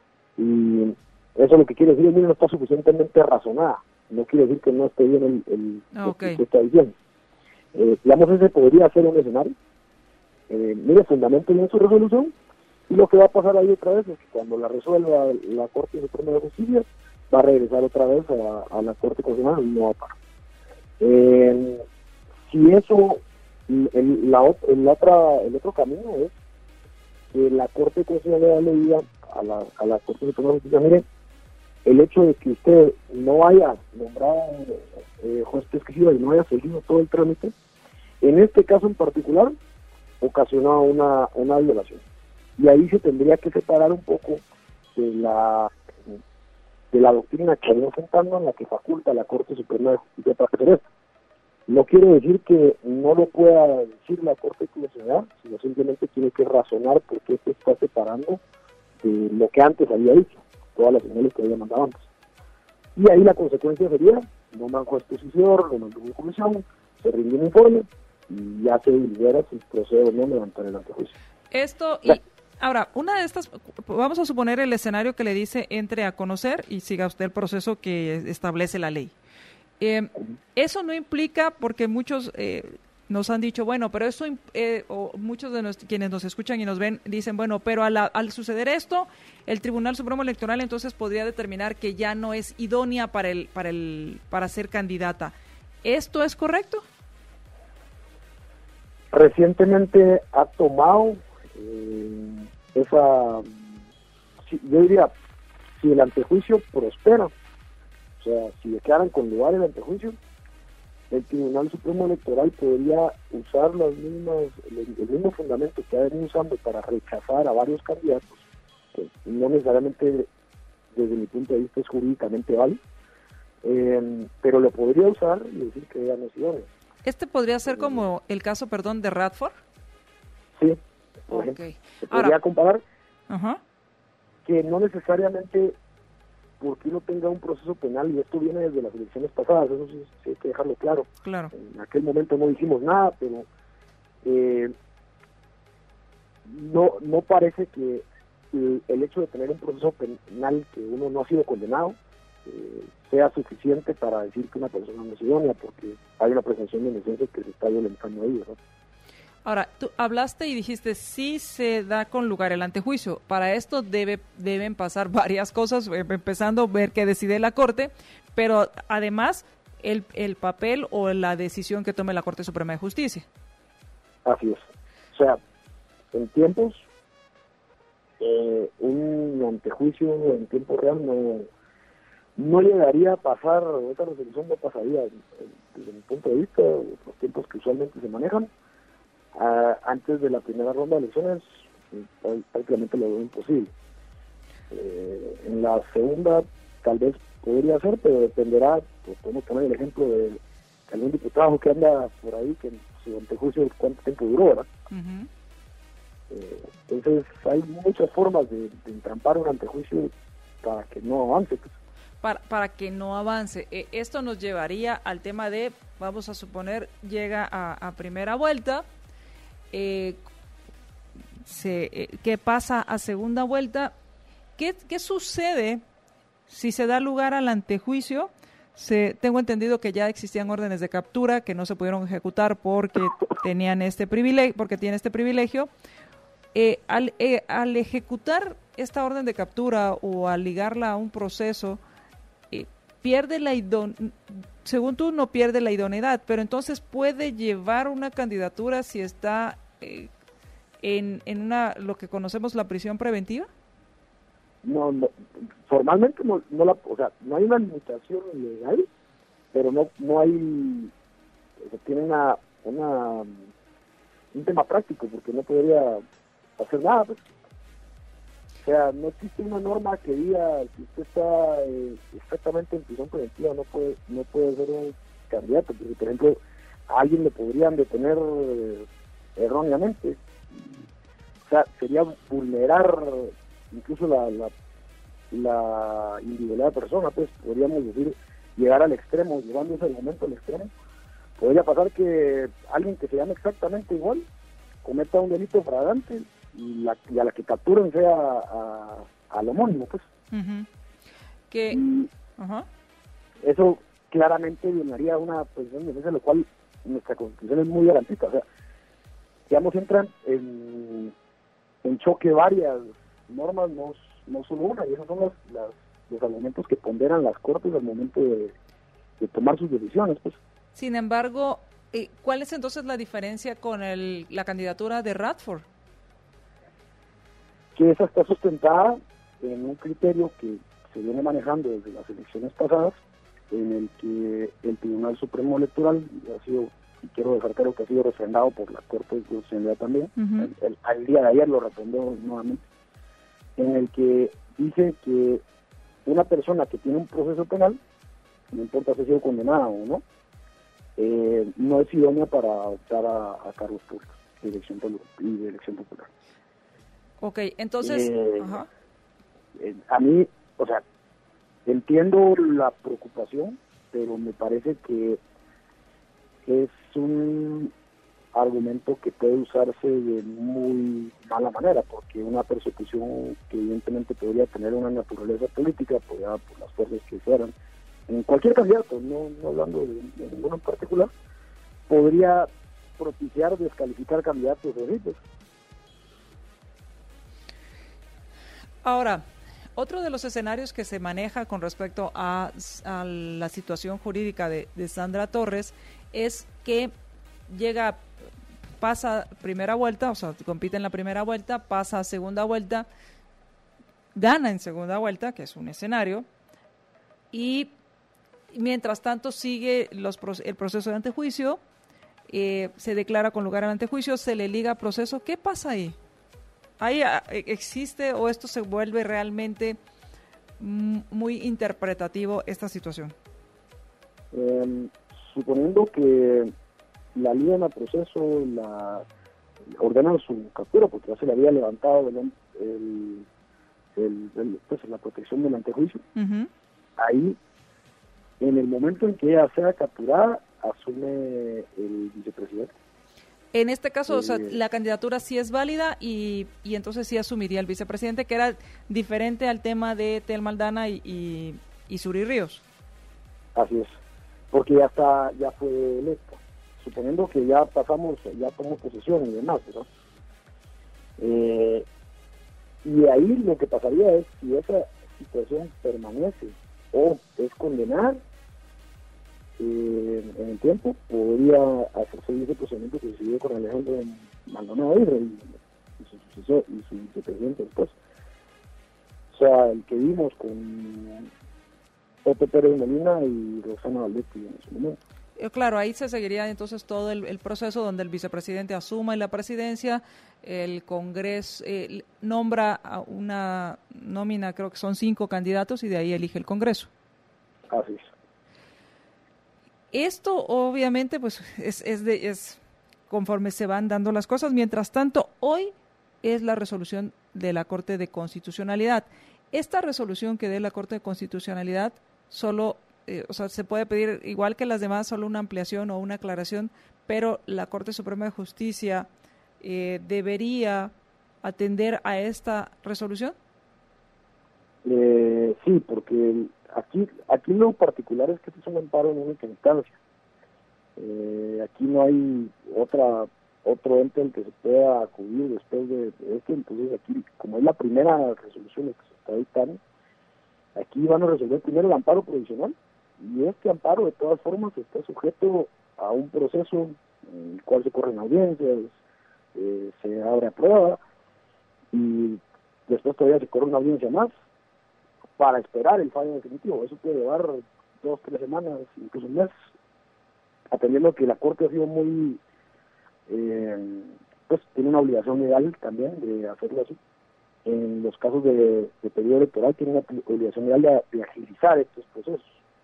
y eso lo que quiere decir es que no está suficientemente razonada, no quiere decir que no esté bien el, el okay. lo que está diciendo. Eh, digamos, ese podría ser un escenario. Eh, mire, fundamenten bien su resolución, y lo que va a pasar ahí otra vez es que cuando la resuelva la Corte Suprema de Justicia, va a regresar otra vez a, a la Corte Constitucional y no va a parar. Eh, si eso, el, la, el, otra, el otro camino es que la Corte Constitucional le diga a la, a la Corte Suprema de Justicia, mire, el hecho de que usted no haya nombrado eh, juez pesquisidor y no haya seguido todo el trámite, en este caso en particular, ocasionó una, una violación. Y ahí se tendría que separar un poco de la de la doctrina que venimos enfrentando, en la que faculta la Corte Suprema de Justicia para hacer esto. No quiere decir que no lo pueda decir la Corte Constitucional, sino simplemente tiene que razonar por qué se está separando de lo que antes había dicho, todas las señales que había mandado antes. Y ahí la consecuencia sería, no man juez decisor, no man una comisión, se rinde un informe y ya se libera si procede o no levantar el antejuicio. Esto, y ahora, una de estas, vamos a suponer el escenario que le dice entre a conocer y siga usted el proceso que establece la ley. Eh, eso no implica, porque muchos eh, nos han dicho, bueno, pero eso, eh, o muchos de nos, quienes nos escuchan y nos ven, dicen, bueno, pero a la, al suceder esto, el Tribunal Supremo Electoral entonces podría determinar que ya no es idónea para el, para el, para ser candidata. ¿Esto es correcto? Recientemente ha tomado eh, esa, yo diría, si el antejuicio prospera, o sea, si declaran con lugar el antejuicio, el Tribunal Supremo Electoral podría usar las mismas, el, el mismo fundamento que ha venido usando para rechazar a varios candidatos, que no necesariamente desde mi punto de vista es jurídicamente válido, eh, pero lo podría usar y decir que ya no es idóneo. ¿Este podría ser como el caso, perdón, de Radford? Sí, por okay. ejemplo. Se podría Ahora, comparar uh-huh. que no necesariamente porque uno tenga un proceso penal, y esto viene desde las elecciones pasadas, eso sí, sí hay que dejarlo claro. Claro. En aquel momento no dijimos nada, pero eh, no no parece que el, el hecho de tener un proceso penal que uno no ha sido condenado eh, sea suficiente para decir que una persona no es idónea, porque hay una presunción de inocencia que se está violentando ahí, ¿verdad? Ahora, tú hablaste y dijiste, sí se da con lugar el antejuicio. Para esto debe deben pasar varias cosas, empezando a ver qué decide la Corte, pero además el, el papel o la decisión que tome la Corte Suprema de Justicia. Así es. O sea, en tiempos, eh, un antejuicio en tiempo real no, no llegaría a pasar, esta resolución no pasaría, desde mi punto de vista, los tiempos que usualmente se manejan. Uh, antes de la primera ronda de elecciones, eh, prácticamente lo veo imposible. Eh, en la segunda tal vez podría ser, pero dependerá, pues, podemos poner el ejemplo de algún diputado que anda por ahí, que su antejuicio cuánto tiempo duró, ¿verdad? Uh-huh. Eh, entonces hay muchas formas de, de entrampar un antejuicio para que no avance. Pues. Para, para que no avance. Eh, esto nos llevaría al tema de, vamos a suponer, llega a, a primera vuelta. Eh, se, eh, ¿Qué pasa a segunda vuelta? ¿Qué, qué sucede si se da lugar al antejuicio? Se, tengo entendido que ya existían órdenes de captura que no se pudieron ejecutar porque tenían este privilegio, porque tienen este privilegio. Eh, al, eh, al ejecutar esta orden de captura o al ligarla a un proceso, eh, pierde la idoneidad. Según tú, no pierde la idoneidad, pero entonces puede llevar una candidatura si está eh, en, en una lo que conocemos la prisión preventiva. No, no formalmente no, no la, o sea, no hay una limitación legal, pero no no hay, o sea, tiene una, una un tema práctico porque no podría hacer nada, pues. O sea, no existe una norma que diga si usted está eh, exactamente en prisión preventiva, no puede no puede ser un candidato, porque por ejemplo a alguien le podrían detener eh, erróneamente, o sea, sería vulnerar incluso la, la la individualidad de persona, pues podríamos decir llegar al extremo, llevando ese argumento al extremo. Podría pasar que alguien que se llame exactamente igual cometa un delito flagrante y, la, y a la que capturen sea a, a, al homónimo, pues. Uh-huh. Que y uh-huh. Eso claramente violaría una posición de defensa, lo cual nuestra Constitución es muy garantista. O sea, digamos, entran en, en choque varias normas, no, no solo una, y esos son los, las, los argumentos que ponderan las Cortes al momento de, de tomar sus decisiones, pues. Sin embargo, ¿cuál es entonces la diferencia con el, la candidatura de Radford? Que esa está sustentada en un criterio que se viene manejando desde las elecciones pasadas, en el que el Tribunal Supremo Electoral ha sido, y quiero dejar claro que ha sido refrendado por la Corte de Constitucionalidad también, uh-huh. el, el, al día de ayer lo refrendó nuevamente, en el que dice que una persona que tiene un proceso penal, no importa si ha sido condenada o no, eh, no es idónea para optar a, a cargos públicos de elección, y de elección popular. Ok, entonces, eh, ajá. Eh, a mí, o sea, entiendo la preocupación, pero me parece que es un argumento que puede usarse de muy mala manera, porque una persecución que evidentemente podría tener una naturaleza política, apoyada por las fuerzas que fueran, en cualquier candidato, no, no hablando de, de ninguno en particular, podría propiciar descalificar candidatos de ritos. Ahora, otro de los escenarios que se maneja con respecto a, a la situación jurídica de, de Sandra Torres es que llega, pasa primera vuelta, o sea, compite en la primera vuelta, pasa a segunda vuelta, gana en segunda vuelta, que es un escenario, y mientras tanto sigue los, el proceso de antejuicio, eh, se declara con lugar al antejuicio, se le liga proceso. ¿Qué pasa ahí? ¿Ahí existe o esto se vuelve realmente muy interpretativo esta situación? Eh, suponiendo que la ligan a proceso, la ordenan su captura, porque ya se le había levantado el, el, el, el, pues, la protección del antejuicio. Uh-huh. Ahí, en el momento en que ella sea capturada, asume el vicepresidente. En este caso, Eh, o sea, la candidatura sí es válida y, y entonces sí asumiría el vicepresidente, que era diferente al tema de Telma Aldana y, y, y Suri Ríos. Así es, porque ya está, ya fue electa. Suponiendo que ya pasamos, ya tomamos posesión y demás, ¿no? Eh, y ahí lo que pasaría es, si esa situación permanece o es condenada eh, en el tiempo, podría hacerse ese procedimiento que se dio con Alejandro Maldonado Aguirre y, y su sucesor y su vicepresidente después. O sea, el que vimos con Pepe Pérez Molina y Roxana Valdetti en su momento. Claro, ahí se seguiría entonces todo el, el proceso donde el vicepresidente asuma la presidencia, el Congreso eh, nombra a una nómina, creo que son cinco candidatos y de ahí elige el Congreso. Así es. Esto obviamente pues es, es, de, es conforme se van dando las cosas. Mientras tanto, hoy es la resolución de la Corte de Constitucionalidad. Esta resolución que dé la Corte de Constitucionalidad solo... Eh, o sea, se puede pedir, igual que las demás, solo una ampliación o una aclaración, pero la Corte Suprema de Justicia eh, debería atender a esta resolución. Eh, sí, porque aquí aquí lo particular es que este es un amparo en única instancia. Eh, aquí no hay otra otro ente al que se pueda acudir después de este, entonces aquí, como es la primera resolución que se está dictando, aquí van a resolver primero el amparo provisional. Y este amparo, de todas formas, está sujeto a un proceso en el cual se corren audiencias, eh, se abre a prueba, y después todavía se corre una audiencia más para esperar el fallo definitivo. Eso puede llevar dos, tres semanas, incluso un mes, atendiendo que la Corte ha sido muy... Eh, pues tiene una obligación legal también de hacerlo así. En los casos de, de periodo electoral tiene una obligación legal de, de agilizar estos procesos.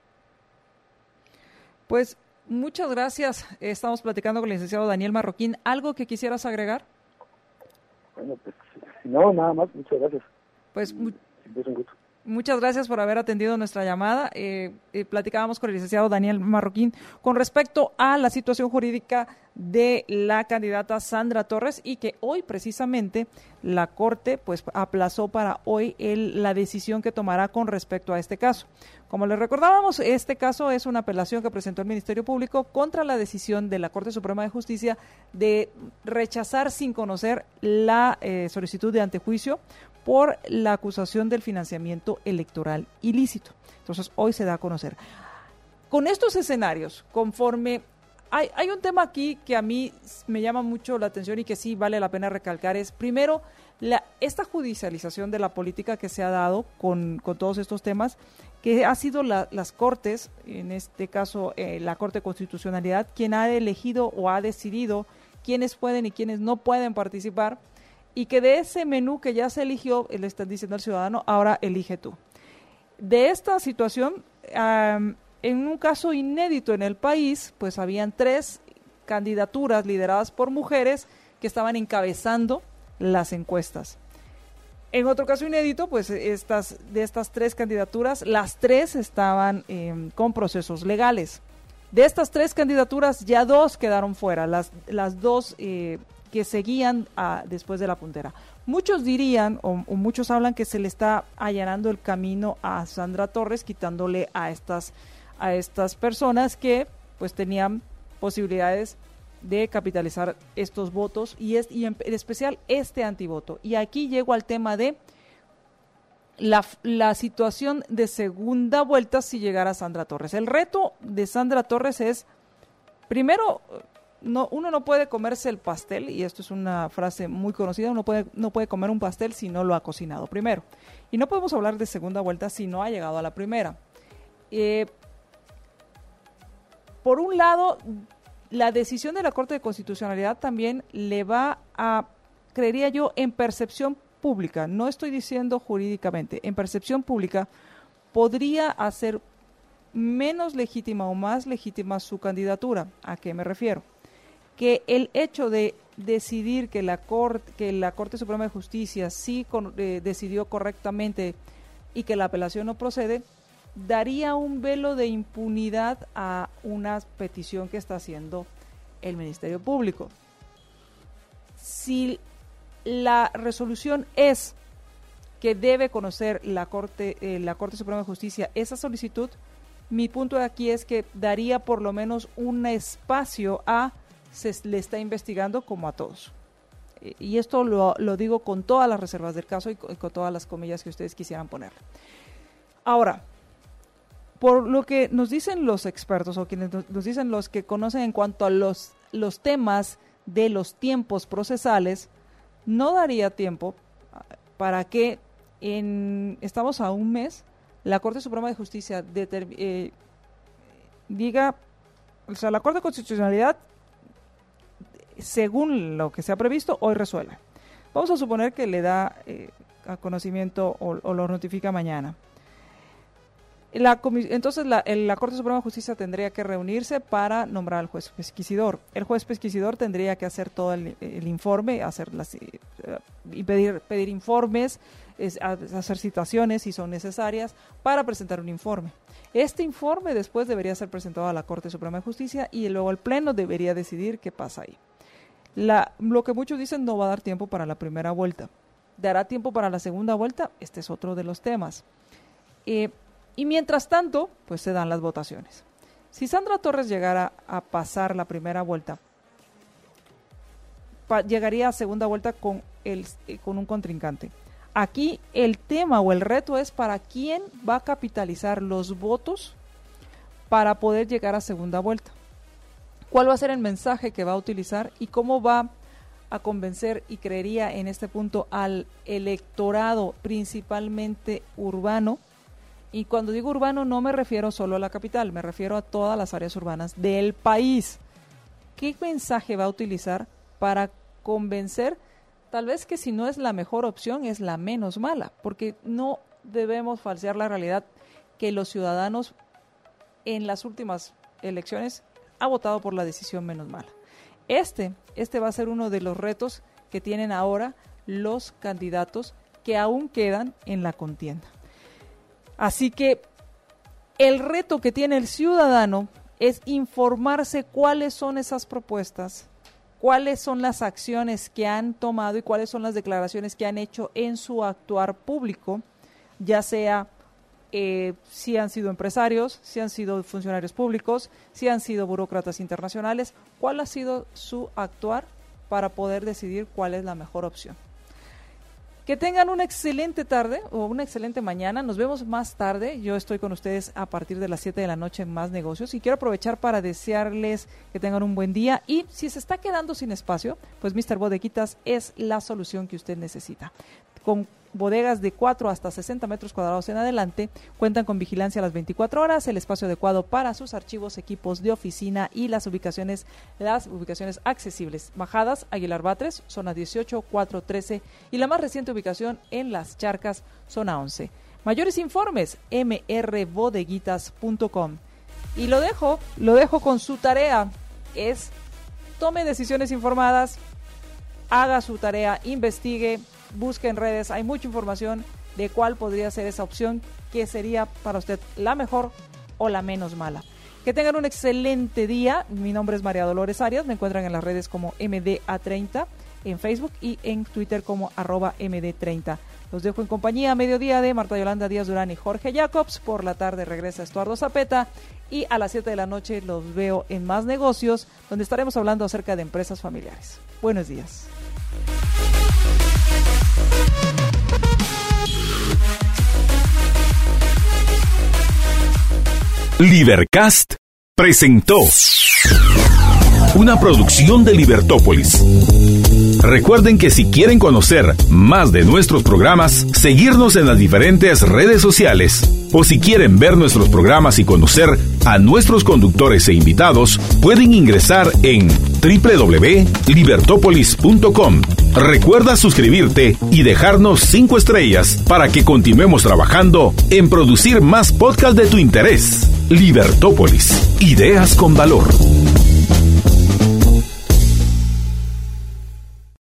Pues muchas gracias. Estamos platicando con el licenciado Daniel Marroquín. ¿Algo que quisieras agregar? Bueno, pues no, nada más. Muchas gracias. Pues mu- es un gusto. Muchas gracias por haber atendido nuestra llamada. Eh, eh, platicábamos con el licenciado Daniel Marroquín con respecto a la situación jurídica de la candidata Sandra Torres y que hoy precisamente la Corte pues aplazó para hoy el, la decisión que tomará con respecto a este caso. Como les recordábamos, este caso es una apelación que presentó el Ministerio Público contra la decisión de la Corte Suprema de Justicia de rechazar sin conocer la eh, solicitud de antejuicio por la acusación del financiamiento electoral ilícito. Entonces, hoy se da a conocer. Con estos escenarios, conforme... Hay, hay un tema aquí que a mí me llama mucho la atención y que sí vale la pena recalcar, es primero, la, esta judicialización de la política que se ha dado con, con todos estos temas, que ha sido la, las Cortes, en este caso eh, la Corte de Constitucionalidad, quien ha elegido o ha decidido quiénes pueden y quiénes no pueden participar, y que de ese menú que ya se eligió, le están diciendo al ciudadano, ahora elige tú. De esta situación, um, en un caso inédito en el país, pues habían tres candidaturas lideradas por mujeres que estaban encabezando las encuestas. En otro caso inédito, pues estas de estas tres candidaturas, las tres estaban eh, con procesos legales. De estas tres candidaturas, ya dos quedaron fuera, las, las dos eh, que seguían a, después de la puntera. Muchos dirían, o, o muchos hablan que se le está allanando el camino a Sandra Torres, quitándole a estas a estas personas que pues tenían posibilidades de capitalizar estos votos y, es, y en, en especial este antivoto. Y aquí llego al tema de la, la situación de segunda vuelta si llegara Sandra Torres. El reto de Sandra Torres es, primero, no, uno no puede comerse el pastel, y esto es una frase muy conocida, uno puede, no puede comer un pastel si no lo ha cocinado primero. Y no podemos hablar de segunda vuelta si no ha llegado a la primera. Eh, Por un lado, la decisión de la Corte de Constitucionalidad también le va a, creería yo, en percepción pública, no estoy diciendo jurídicamente, en percepción pública, podría hacer menos legítima o más legítima su candidatura. ¿A qué me refiero? Que el hecho de decidir que la Corte, que la Corte Suprema de Justicia sí con, eh, decidió correctamente y que la apelación no procede, daría un velo de impunidad a una petición que está haciendo el Ministerio Público. Si la resolución es que debe conocer la Corte, eh, la Corte Suprema de Justicia esa solicitud, mi punto de aquí es que daría por lo menos un espacio a se le está investigando como a todos. Eh, y esto lo, lo digo con todas las reservas del caso y con, y con todas las comillas que ustedes quisieran poner. Ahora, por lo que nos dicen los expertos o quienes nos, nos dicen los que conocen en cuanto a los, los temas de los tiempos procesales, no daría tiempo para que en estamos a un mes, la Corte Suprema de Justicia determ, eh, diga, o sea, la Corte de Constitucionalidad, según lo que se ha previsto, hoy resuelve. Vamos a suponer que le da eh, a conocimiento o, o lo notifica mañana. La entonces la, la Corte Suprema de Justicia tendría que reunirse para nombrar al juez pesquisidor. El juez pesquisidor tendría que hacer todo el, el informe, hacer las, eh, y pedir, pedir informes, es, hacer citaciones si son necesarias para presentar un informe. Este informe después debería ser presentado a la Corte Suprema de Justicia y luego el Pleno debería decidir qué pasa ahí. La, lo que muchos dicen no va a dar tiempo para la primera vuelta. ¿Dará tiempo para la segunda vuelta? Este es otro de los temas. Eh, Y mientras tanto, pues se dan las votaciones. Si Sandra Torres llegara a pasar la primera vuelta, pa- llegaría a segunda vuelta con, el, eh, con un contrincante. Aquí el tema o el reto es para quién va a capitalizar los votos para poder llegar a segunda vuelta. ¿Cuál va a ser el mensaje que va a utilizar y cómo va a convencer, y creería en este punto, al electorado principalmente urbano? Y cuando digo urbano no me refiero solo a la capital, me refiero a todas las áreas urbanas del país. ¿Qué mensaje va a utilizar para convencer? Tal vez que si no es la mejor opción, es la menos mala, porque no debemos falsear la realidad que los ciudadanos en las últimas elecciones han votado por la decisión menos mala. Este, este va a ser uno de los retos que tienen ahora los candidatos que aún quedan en la contienda. Así que el reto que tiene el ciudadano es informarse cuáles son esas propuestas, cuáles son las acciones que han tomado y cuáles son las declaraciones que han hecho en su actuar público, ya sea eh, si han sido empresarios, si han sido funcionarios públicos, si han sido burócratas internacionales, cuál ha sido su actuar para poder decidir cuál es la mejor opción. Que tengan una excelente tarde o una excelente mañana. Nos vemos más tarde. Yo estoy con ustedes a partir de las siete de la noche en Más Negocios y quiero aprovechar para desearles que tengan un buen día. Y si se está quedando sin espacio, pues míster Bodeguitas es la solución que usted necesita. Con bodegas de cuatro hasta sesenta metros cuadrados en adelante, cuentan con vigilancia a las veinticuatro horas, el espacio adecuado para sus archivos, equipos de oficina y las ubicaciones las ubicaciones accesibles. Bajadas, Aguilar Batres, zona dieciocho, cuatro trece y la más reciente ubicación en Las Charcas, zona once. Mayores informes, m r bodeguitas punto com. Y lo dejo, lo dejo con su tarea, es tome decisiones informadas, haga su tarea, investigue, busque en redes, hay mucha información de cuál podría ser esa opción que sería para usted la mejor o la menos mala. Que tengan un excelente día. Mi nombre es María Dolores Arias, me encuentran en las redes como M D A treinta, en Facebook y en Twitter como arroba M D treinta. Los dejo en compañía a mediodía de Marta Yolanda Díaz Durán y Jorge Jacobs. Por la tarde regresa Estuardo Zapeta y a las siete de la noche los veo en Más Negocios, donde estaremos hablando acerca de empresas familiares. Buenos días. Libercast presentó una producción de Libertópolis. Recuerden que si quieren conocer más de nuestros programas, seguirnos en las diferentes redes sociales, o si quieren ver nuestros programas y conocer a nuestros conductores e invitados, pueden ingresar en doble u doble u doble u punto libertópolis punto com. Recuerda suscribirte y dejarnos cinco estrellas para que continuemos trabajando en producir más podcasts de tu interés. Libertópolis, ideas con valor.